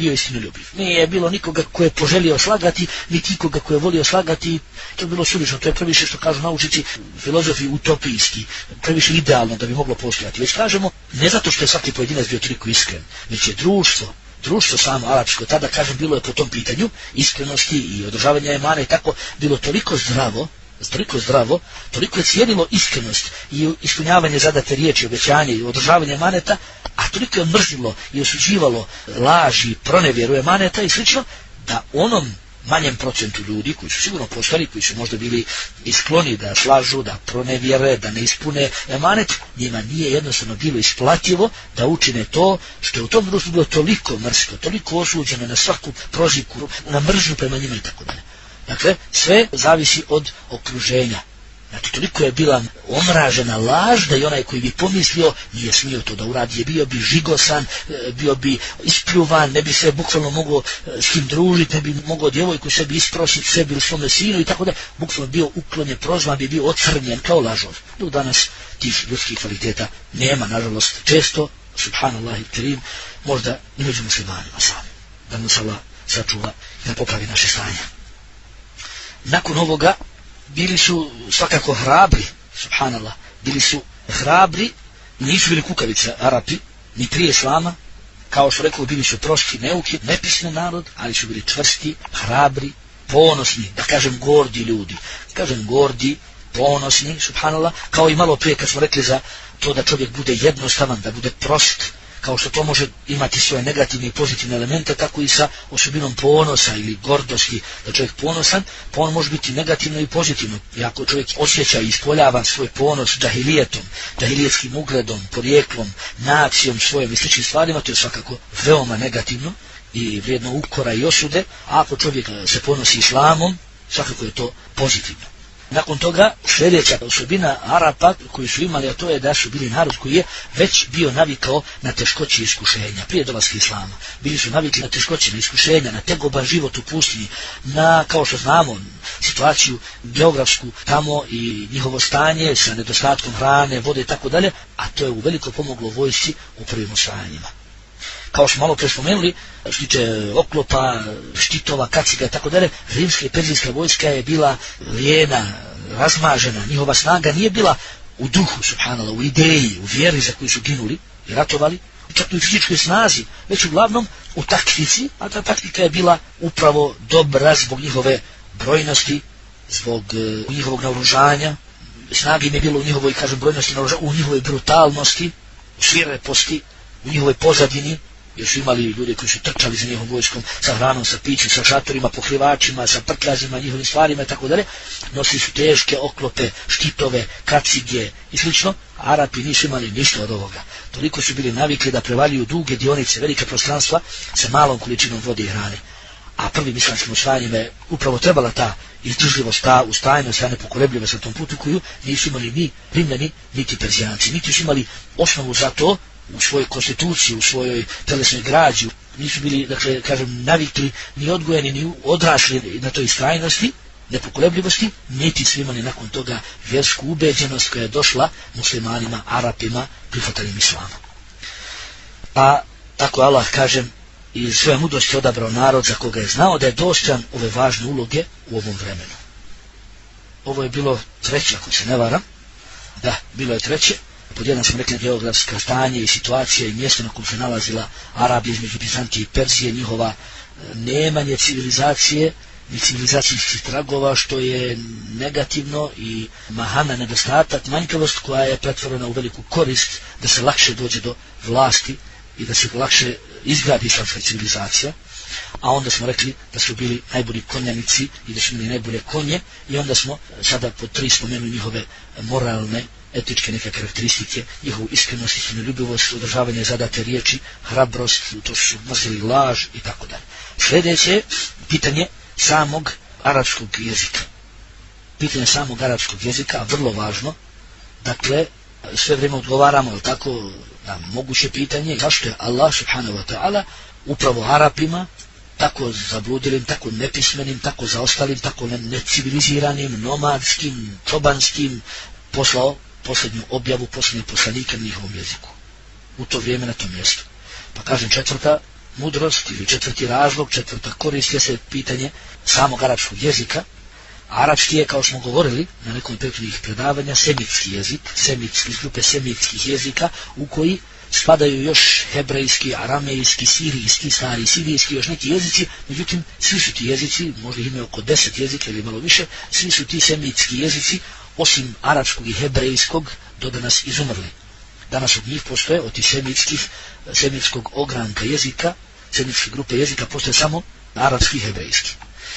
bio istinoljubiv. Nije bilo nikoga ko je poželio slagati, niti nikoga ko je volio slagati. To je bilo suvišno, to je previše, što kažu naučnici filozofi, utopijski, previše idealno da bi moglo postojati. Već kažemo, ne zato što je svaki pojedinac bio toliko iskren, već je društvo samo arapsko, tada kažem bilo je po tom pitanju iskrenosti i održavanja emana i tako, bilo toliko zdravo, toliko je cijenilo iskrenost i ispunjavanje zadate riječi, obećanje i održavanje emaneta, a toliko je mrzilo i osuđivalo laži, pronevjeru emaneta i slično, da onom manjem procentu ljudi koji su sigurno postali, koji su možda bili iskloni da slažu, da pronevjere, da ne ispune emanet, njima nije jednostavno bilo isplativo da učine to što je u tom društvu bilo toliko mrsko, toliko osuđeno na svaku prozivku, na mržnju prema njima i tako dalje. Dakle, sve zavisi od okruženja. Znači, toliko je bila omražena laž da i onaj koji bi pomislio nije smio to da uradi, bio bi žigosan, bio bi ispljuvan, ne bi se bukvalno mogao s kim družiti, ne bi mogao djevojku sebi isprositi, sebi ili svome sinu i tako da, bukvalno bio uklonjen, prozvan, bi bio ocrnjen kao lažov. Dok danas tih ljudskih kvaliteta nema, nažalost, često, subhanallah i kerim, možda i među muslimanima sami. Da nas Allah sačuva i da popravi naše stanje. Nakon ovoga bili su svakako hrabri, subhanallah, bili su hrabri, nisu bili kukavice Arapi, ni prije islama, kao što rekao, bili su prosti, neuki, nepismen narod, ali su bili čvrsti, hrabri, ponosni, da kažem gordi ljudi, ponosni, subhanallah, kao i malo prije kad smo rekli za to da čovjek bude jednostavan, da bude prost, kao što to može imati svoje negativne i pozitivne elemente, tako i sa osobinom ponosa ili gordosti, da čovjek ponosan, pa on može biti negativno i pozitivno. I ako čovjek osjeća i ispoljava svoj ponos džahilijetom, džahilijetskim ugledom, porijeklom, nacijom svojom i sličnim stvarima, to je svakako veoma negativno i vrijedno ukora i osude, a ako čovjek se ponosi islamom, svakako je to pozitivno. Nakon toga, sljedeća osobina Arapa koju su imali, a to je da su bili narod koji je već bio navikao na teškoće i iskušenja. Prije dolaska islama bili su navikli na teškoće, na iskušenja, na tegoban život u pustinji, na, kao što znamo, situaciju geografsku tamo i njihovo stanje sa nedostatkom hrane, vode i tako dalje, a to je u veliko pomoglo vojsci u prvim osvajanjima. Kao što malo pre spomenuli, što se tiče oklopa, štitova, kaciga i tako dalje, rimska i perzijska vojska je bila lijena, razmažena, njihova snaga nije bila u duhu, subhanallah, u ideji, u vjeri za koju su ginuli i ratovali, čak i u fizičkoj snazi, već uglavnom u taktici, a ta taktika je bila upravo dobra zbog njihove brojnosti, zbog njihovog naoružanja, snage im je bilo u njihovoj, kažem, brojnosti naoružanja, u njihovoj brutalnosti, u svireposti, u njihovoj pozadini, jer su imali ljude koji su trčali za njihovom vojskom sa hranom, sa pićem, sa šatorima, pokrivačima, sa prtljazima, njihovim stvarima i tako dalje. Nosili su teške oklope, štitove, kacige i slično. Arapi nisu imali ništa od ovoga. Toliko su bili navikli da prevaljuju duge dionice, velike prostranstva sa malom količinom vode i hrane. A prvim islamskim osvajanjima je upravo trebala ta izdržljivost, ta ustrajnost, ta nepokolebljivost na tom putu koju nisu imali ni Rimljani, niti Perzijanci. Niti su imali osnovu za to u svojoj konstituciji, u svojoj telesnoj građi, nisu bili, dakle, kažem, navikli, ni odgojeni, ni odrasli na toj istrajnosti, nepokolebljivosti, niti su imali nakon toga vjersku ubeđenost koja je došla muslimanima, Arapima, prihvatanjem islama. Pa, tako Allah, kažem, i svoje mudrosti odabrao narod za koga je znao da je dostojan ove važne uloge u ovom vremenu. Ovo je bilo treće, ako se ne varam. Da, bilo je treće. Pod jedan smo rekli geografska stanje i situacija i mjesto na kojem se nalazila Arabija između Bizantije i Perzije, njihova nemanje civilizacije ni civilizacijskih tragova, što je negativno i mahana, nedostatak, manjkavost koja je pretvorena u veliku korist da se lakše dođe do vlasti i da se lakše izgradi islamska civilizacija. A onda smo rekli da su bili najbolji konjanici i da su imali najbolje konje, i onda smo sada po 3 spomenuli njihove moralne, etičke neke karakteristike, njihovu iskrenost, istinoljubivost, održavanje zadate riječi, hrabrost, to su mrzili laž i tako dalje. Sljedeće je pitanje samog arapskog jezika. Pitanje samog arapskog jezika, vrlo važno. Dakle, sve vrijeme odgovaramo, ali tako, na moguće pitanje, zašto je Allah subhanahu wa ta'ala upravo Arapima, tako zabludilim, tako nepismenim, tako zaostalim, tako neciviliziranim, nomadskim, čobanskim, poslao posljednju objavu, posljednje poslanike na njihovom jeziku. U to vrijeme, na tom mjestu. Pa kažem četvrta, mudrost ili četvrti razlog, četvrta korist je se pitanje samog arapskog jezika. Arapski je, kao smo govorili na nekom prethodnih predavanja, semitski jezik, iz grupe semitskih jezika, u koji spadaju još hebrejski, aramejski, sirijski, stari sirijski, još neki jezici. Međutim, svi su ti jezici, možda ih ima oko 10 jezika ili malo više, svi su ti semitski jezici, osim arapskog i hebrejskog, do danas izumrli. Danas od njih postoje, od tih semitskog ogranka jezika, semitske grupe jezika, postoje samo arapski i hebrejski.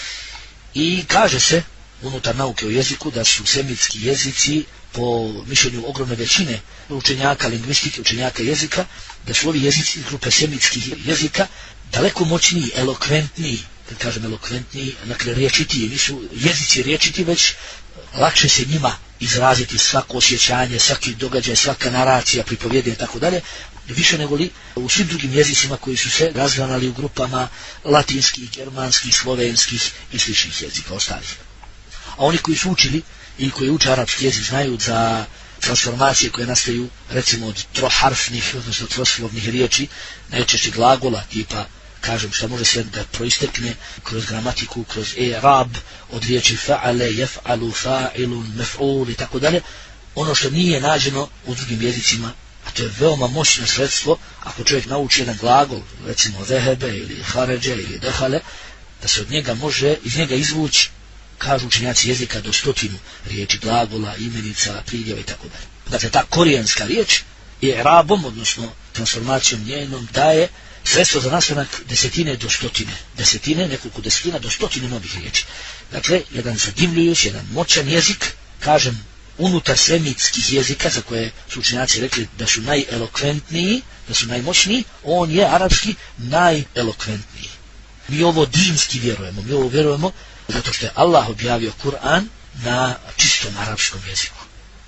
I kaže se unutar nauke o jeziku da su semitski jezici, po mišljenju ogromne većine učenjaka lingvistike, učenjaka jezika, da su ovi jezici iz grupe semitskih jezika daleko moćniji, elokventniji, kad kažem elokventniji, dakle riječitiji, nisu jezici riječiti, već lakše se njima izraziti svako osjećanje, svaki događaj, svaka naracija, pripovjedanje i tako dalje, više nego li u svim drugim jezicima koji su se razgranali u grupama latinskih, germanskih, slovenskih i sličnih jezika ostalih. A oni koji su učili ili koji uče arapski jezik znaju za transformacije koje nastaju recimo od troharfnih, odnosno troslovnih riječi, najčešće glagola, tipa, kažem, šta može sve da proistekne kroz gramatiku, kroz i'rab, od riječi fa'ale, jef'alu, fa'ilun, mef'ul i tako dalje, ono što nije nađeno u drugim jezicima, a to je veoma moćno sredstvo, ako čovjek nauči jedan glagol, recimo zehebe ili haređe ili dehale, da se od njega može iz njega izvući, kažu učenjaci jezika, do 100 riječi, glagola, imenica, pridjeva i tako dalje. Dakle, ta korijenska riječ je rabom, odnosno transformacijom njenom, daje sredstvo za nastanak desetine do stotine, nekoliko desetina do 100 novih riječi. Dakle, jedan zadivljujući, jedan moćan jezik, kažem, unutar semitskih jezika, za koje su učenjaci rekli da su najelokventniji, da su najmoćniji, on je arapski najelokventniji. Mi ovo dinski vjerujemo, zato što je Allah objavio Kur'an na čistom arapskom jeziku.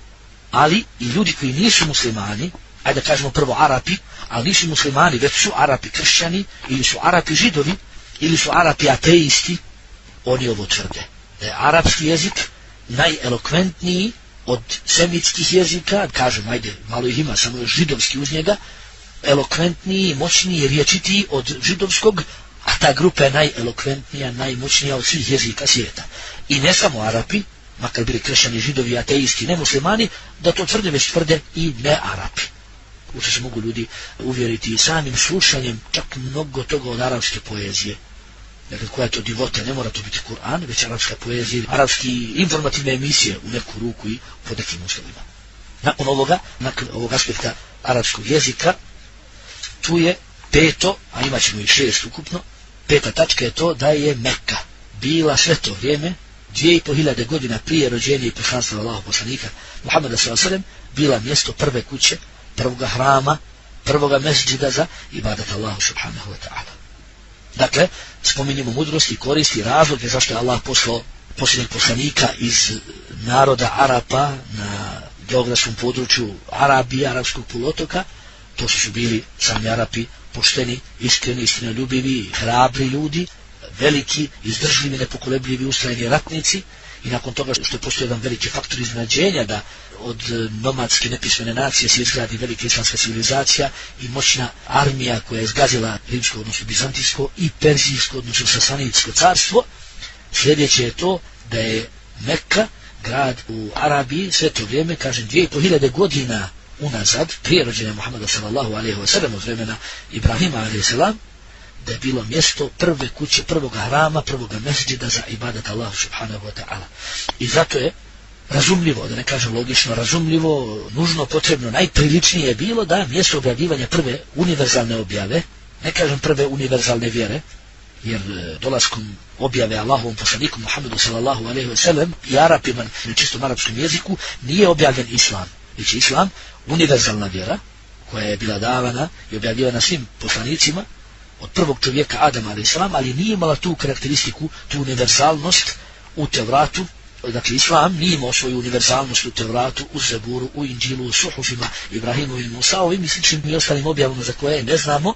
Ali i ljudi koji nisu muslimani, ajde da kažemo prvo Arapi, ali nisu muslimani, već su Arapi kršćani, ili su Arapi židovi, ili su Arapi ateisti, oni ovo tvrde. Da je arapski jezik najelokventniji od semitskih jezika, kažem, ajde, malo ih ima, samo još židovski uz njega, elokventniji, moćniji, riječitiji od židovskog, a ta grupa je najelokventnija, najmoćnija od svih jezika svijeta. I ne samo Arapi, makar bili kršćani, židovi, ateisti, ne muslimani, da to tvrde, već tvrde i ne Arapi. U što se mogu ljudi uvjeriti i samim slušanjem čak mnogo toga od arapske poezije. Dakle, koja je to divota, ne mora to biti Kur'an, već arapska poezija, arapski informativne emisije u neku ruku i pod nekim uslovima. Nakon ovog aspekta arapskog jezika, tu je peto, a imat ćemo i 6 ukupno, peta tačka je to da je Mekka bila sve to vrijeme, 2500 godina prije rođenja i poslanstva Allahov poslanika Muhammeda s.a.v. bila mjesto prve kuće, prvoga hrama, prvoga mesdžida za ibadat Allahu subhanahu wa ta'ala. Dakle, spominjemo mudrosti, koristi, razloge zašto je Allah poslao posljednjeg poslanika iz naroda Arapa na geografskom području Arabije, arapskog poluotoka. To su bili sami Arapi, pošteni, iskreni, istinoljubivi, hrabri ljudi, veliki, izdržljivi, nepokolebljivi, ustrajni ratnici. I nakon toga što postoji jedan veliki faktor iznenađenja da od nomadske nepismene nacije se izgradi velika islamska civilizacija i moćna armija koja je zgazila rimsko, odnosno bizantijsko i perzijsko, odnosno sasanidsko carstvo, sljedeće je to da je Mekka, grad u Arabiji, sve to vrijeme, kažem, 2500 godina unazad, prije rođenja Muhammeda sallallahu alejhi ve sellem, od vremena Ibrahima alejhi selam, da je bilo mjesto prve kuće, prvoga hrama, prvoga mesdžida za ibadat Allahu subhanahu wa ta'ala. I zato je razumljivo, da ne kažem logično, razumljivo, nužno, potrebno, najpriličnije je bilo da mjesto objavljivanja prve univerzalne objave, ne kažem prve univerzalne vjere, jer dolaskom objave Allahovom poslaniku Muhammedu sallallahu alejhi ve sellem i Arapima na čistom arapskom jeziku nije objavljen islam, već je islam univerzalna vjera koja je bila davana i objavljivana svim poslanicima od prvog čovjeka Adama a.s., ali nije imala tu karakteristiku, tu univerzalnost u Tevratu. Dakle, islam nije imao svoju univerzalnost u Tevratu, u Zeburu, u Inđilu, u Suhufima, Ibrahimovim, Musaovim i sličnim i ostalim objavama za koje ne znamo.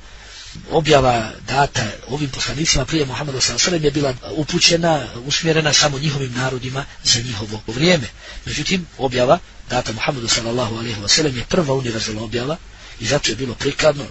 Objava data ovim poslanicima prije Muhammeda s.a.v. je bila upućena, usmjerena samo njihovim narodima za njihovo vrijeme. Međutim, objava data Muhammedu s.a.v. je prva univerzalna objava i zato je bilo prikladno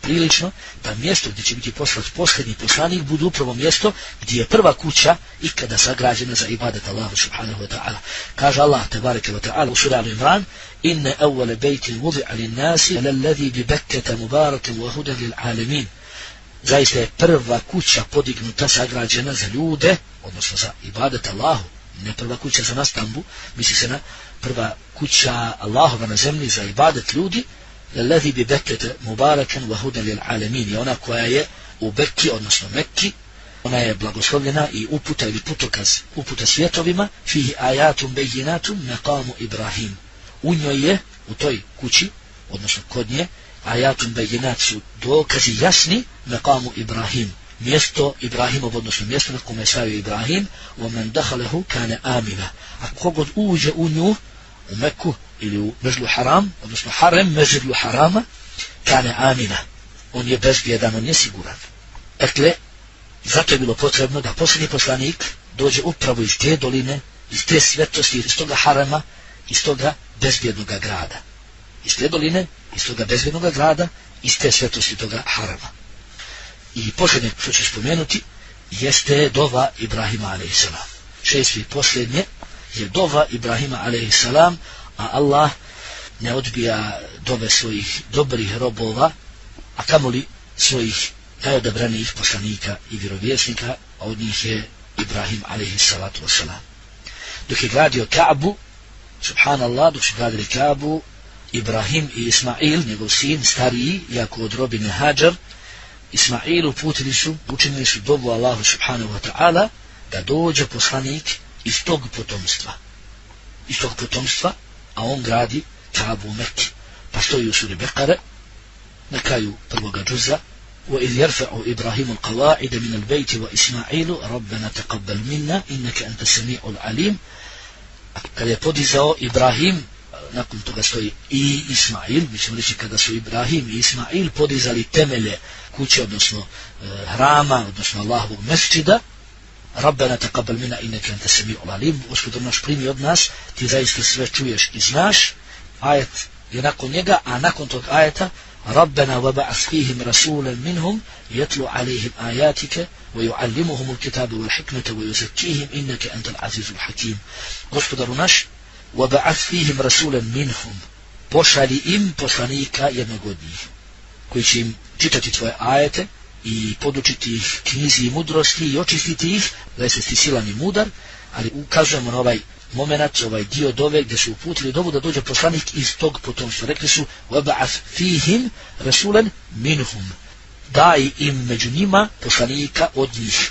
prilično da mjesto gdje će biti poslat posljednji poslanik bude upravo mjesto gdje je prva kuća ikada sagrađena za ibadet Allahu subhanahu wa ta'ala. Kaže Allah tebareke wa ta'ala u suri Al-Imran: inne awwala bejtin wudi'a lin-nasi lalladhi bi Bekkata mubarakan wa hudan lil alamin. Zaista je prva kuća podignuta, sagrađena za ljude, odnosno za ibadet Allahu, ne prva kuća za nastambu, misli se na prva kuća Allahova na zemlji za ibadet ljudi, lalladhi bi Bekkata mubarakan wa hudan lil alamin, je ona koja je u Bekki, odnosno Mekki, ona je blagoslovljena i uputa ili putokaz, uputa svjetovima, fihi ajatum bejinatum maqamu Ibrahim. U njoj je, u toj kući, odnosno kod nje, ajatum bejinat su dokazi jasni maqamu Ibrahim, mjesto Ibrahimov, odnosno mjesto na kome je stavio Ibrahim, وَمَنْ دَخَلَهُ كَانَ آمِنًا. A kogod uđe u nju, u Meku ili u Mežlu Haram, odnosno Harem Mežlu Harama, kane amina, on je bezbjedan, on je siguran. Dakle, zato je bilo potrebno da posljednji poslanik dođe upravo iz te doline, iz te svetosti, iz toga Harama, iz toga bezbjednog grada. Iz te doline, iz toga bezbjednog grada, iz te svetosti toga Harama. I posljednje što ću spomenuti jeste dova Ibrahima a.s. Šesti i posljednje je dova Ibrahima a.s. a Allah ne odbija dove svojih dobrih robova, a kamoli svojih najodabranijih poslanika i vjerovjesnika, a od njih je Ibrahim a.s. Dok je gradio Ka'bu, subhanallah, dok su gradili Ka'bu, Ibrahim i Ismail, njegov sin, stariji, jako od robine Hađar, Ismail učinili su dovu Allahu subhanahu wa ta'ala da dođe poslanik iz tog potomstva, a on gradi Ka'bu u Mekki. Pa stoji u suri Bekare, na kraju prvoga džuza: وَإِذْ يَرْفَعُ إِبْرَاهِيمُ الْقَوَاعِدَ مِنَ الْبَيْتِ وَإِسْمَعِيلُ رَبَّنَا تَقَبَّلْ مِنَّا إِنَّكَ أَنْتَ السَّمِيعُ الْعَلِيمُ. Kada je podizao Ibrahim, nakon toga stoji i Ismail, mi ćemo reći kada su Ibrahim i Ismail podizali temelje kuće, odnosno hrama, odnosno Allahovog mesdžida, Rabbena taqabbal minna innaka anta sami'ul alim, Gospodar naš, primi od nas, ti zaista sve čuješ i znaš. Ajet je nakon njega, a nakon tog ajeta Rabbena wab'ath fihim rasulan minhum yatlu alayhim ayatika wa yu'allimuhum al-kitaba wal hikmata wa yuzakkihim innaka antal azizul hakim. Gospodaru naš, wab'ath fihim rasulan minhum, pošalji im poslanika jednog od njih, koji će im čitati tvoje ajete i podučiti ih knjizi i mudrosti i očistiti ih, da jeste ti silan i mudar. Ali ukazujemo na ovaj moment, ovaj dio dove gdje su uputili dovu da dođe poslanik iz tog potomstva. Rekli su وَبَعَثْ فِيهِمْ رَسُولًا مِنْهُمْ, daj im među njima poslanika od njih.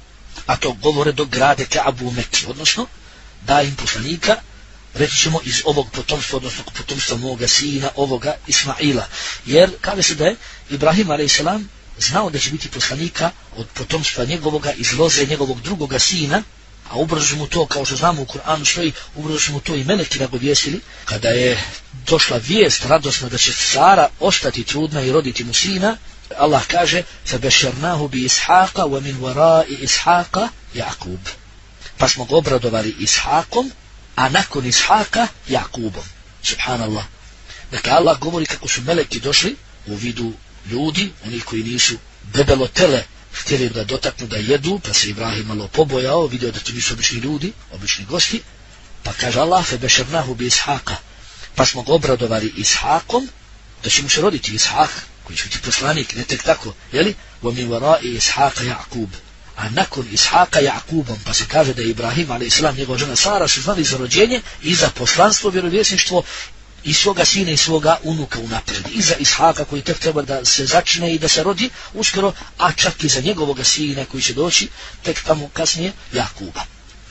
A to govore dok grade Ka'bu u Mekki, odnosno daj im poslanika, reći ćemo, iz ovog potomstva, odnosno potomstva moga sina, ovoga Ismaila. Jer kaže se da je Ibrahim a.s. znao da će biti poslanika od potomstva njegovoga iz loze njegovog drugoga sina, a ubrzo su mu to, kao što znamo u Kur'anu stoji, ubrzo su mu to i meleki nagovijestili. Kada je došla vijest radosna da će Sara ostati trudna i roditi mu sina, Allah kaže فَبَشَرْنَاهُ بِإِسْحَاقَ وَمِنْ وَرَاءِ إِسْحَاقَ Jakub. Pa smo ga obradovali Ishakom, a nakon Ishaka Jakubom. Subhanallah. Dakle, Allah govori kako su meleki došli u vidu ljudi, oni koji nisu debelo tele htjeli da dotaknu da jedu, pa se Ibrahim malo pobojao, vidio da to nisu obični ljudi, obični gosti, pa kaže Allah فَبَشَرْنَاهُ بِإِسْحَاقَ, pa smo ga obradovali Ishakom, da će mu se roditi Ishak, koji će biti poslanik, ne tek tako, jeli? وَمِنْ وَرَاءِ إِسْحَاقَ Jakub, a nakon Ishaka Jakubom, pa se kaže da je Ibrahim a.s. njegova žena Sara su znali za rođenje i za poslanstvo, vjerovjesništvo i svoga sina i svoga unuka unaprijed. I za Ishaka koji tek treba da se začne i da se rodi uskoro, a čak i za njegovoga sina koji će doći tek tamo kasnije, Jakuba.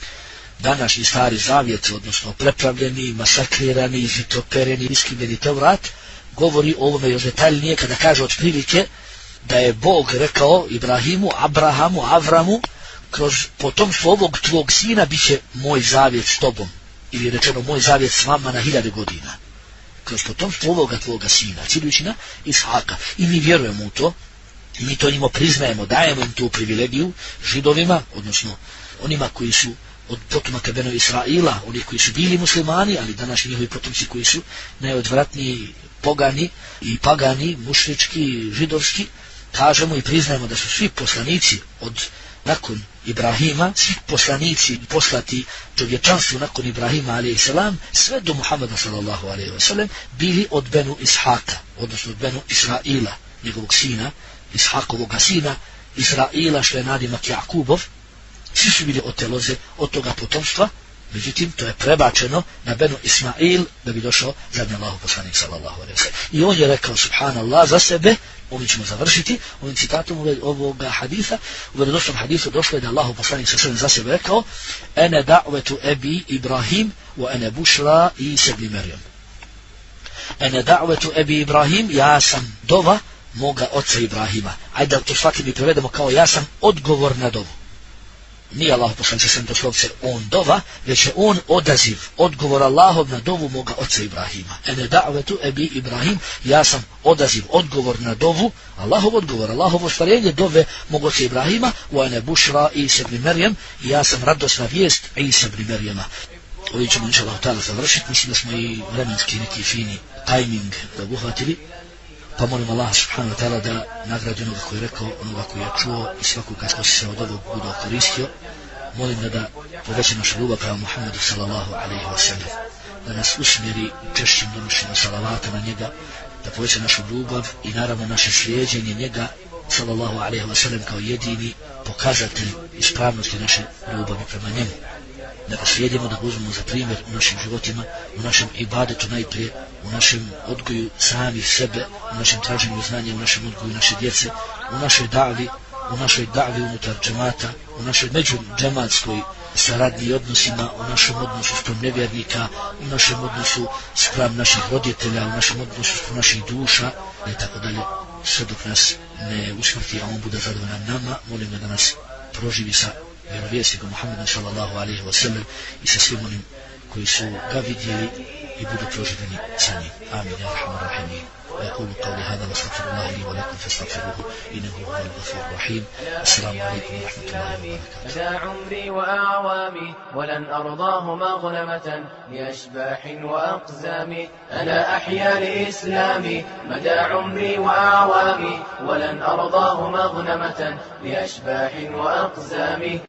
Današnji stari zavjet, odnosno prepravljeni, masakrirani, vitopereni, iskrivljeni Tevrat, govori o ovome još detaljnije kada kaže otprilike da je Bog rekao Ibrahimu, Abrahamu, Avramu, kroz potomstvo ovog tvog sina bit će moj zavjet s tobom, ili rečeno moj zavjet s vama na 1000 godina. Kroz potomstvo ovoga tvoga sina, ciljujući na Ishaka. I mi vjerujemo u to, i mi to njima priznajemo, dajemo im tu privilegiju, Židovima, odnosno onima koji su od potomaka Beno Israila, oni koji su bili muslimani, ali današnji njihovi potomci koji su najodvratniji pogani i pagani, mušrički, židovski, kažemo i priznajemo da su svi poslanici nakon Ibrahima, svi poslanici poslati čovječanstvu nakon Ibrahima a.s. sve do Muhammeda s.a.v. bili od Benu Ishaka, odnosno od Benu Israila, njegovog sina, Ishakovoga sina, Israila, što je nadimak Jakubov. Svi su bili od te loze, od toga potomstva. Međutim, to je prebačeno na Benu Ismail da bi došao zadnji Allahu poslanik sallallahu alejhi ve sellem. I on je rekao subhanallah za sebe, ovim ćemo završiti, ovim citatom ovoga hadisa, u vjerodostojnom hadisu došlo je da Allahu poslanik sallallahu alejhi ve sellem za sebe rekao: "Ene da'vetu ebi Ibrahim wa ene bušra Isa ibn Maryam." Ene da'vetu ebi Ibrahim, ja sam dova moga oca Ibrahima. Ajde da to svaki mi prevedemo kao ja sam odgovor na dovu. Nije Allah poslanik sallallahu doslovce on dova, već je on odaziv, odgovor Allahov na dovu moga oca Ibrahima. Ene da'vetu ebi Ibrahim, ja sam odaziv, odgovor na dovu, Allahov odgovor, Allahovo ostvarenje dove moga oca Ibrahima, wa ene bušra Isa ibn Maryam, ja sam radosna vijest Isa ibn Maryama. Ovdje ćemo inšallahu ta'ala završiti, mislim da smo i vremenski neki fini tajming uhvatili. Pa molim Allah subhanahu wa ta'ala da nagradi onoga koji je rekao, onoga koji je čuo i svakoga ko se od ovog bude koristio. Molim da poveća naša ljubav prema Muhammedu sallallahu alaihi wa sallam, da nas usmjeri češćim donošenjem salavata na njega, da poveća našu ljubav i naravno naše slijeđenje njega sallallahu alaihi wa sallam kao jedini pokazatelj ispravnosti naše ljubavi prema njemu. Da ga slijedimo, da ga uzmemo za primjer u našim životima, u našem ibadetu najprije, u našem odgoju samih sebe, u našem traženju znanja, u našem odgoju naše djece, u našoj davi unutar džemata, u našoj međudžematskoj saradnji i odnosima, u našem odnosu spram nevjernika, u našem odnosu spram naših roditelja, u našem odnosu spram naših duša i tako dalje, sve dok nas ne usmrti, a on bude zadovoljan nama. Molim da nas proživi sa vjerovjesnikom Muhammedom sallallahu alaihi wa sallam i sa svim onim koji su ga vidjeli i budu proživljeni sa njim. Amin, ja rahman rahimin. ويقول قولي هذا واستغفر الله لي ولكم فاستغفروه انه هو الغفور الرحيم. السلام عليكم ورحمه الله وبركاته. مدى عمري واعوامي ولن ارضاه مغنمه لاشباح واقزام. انا احيا لاسلامي مدى عمري واعوامي ولن ارضاه مغنمه لاشباح واقزام.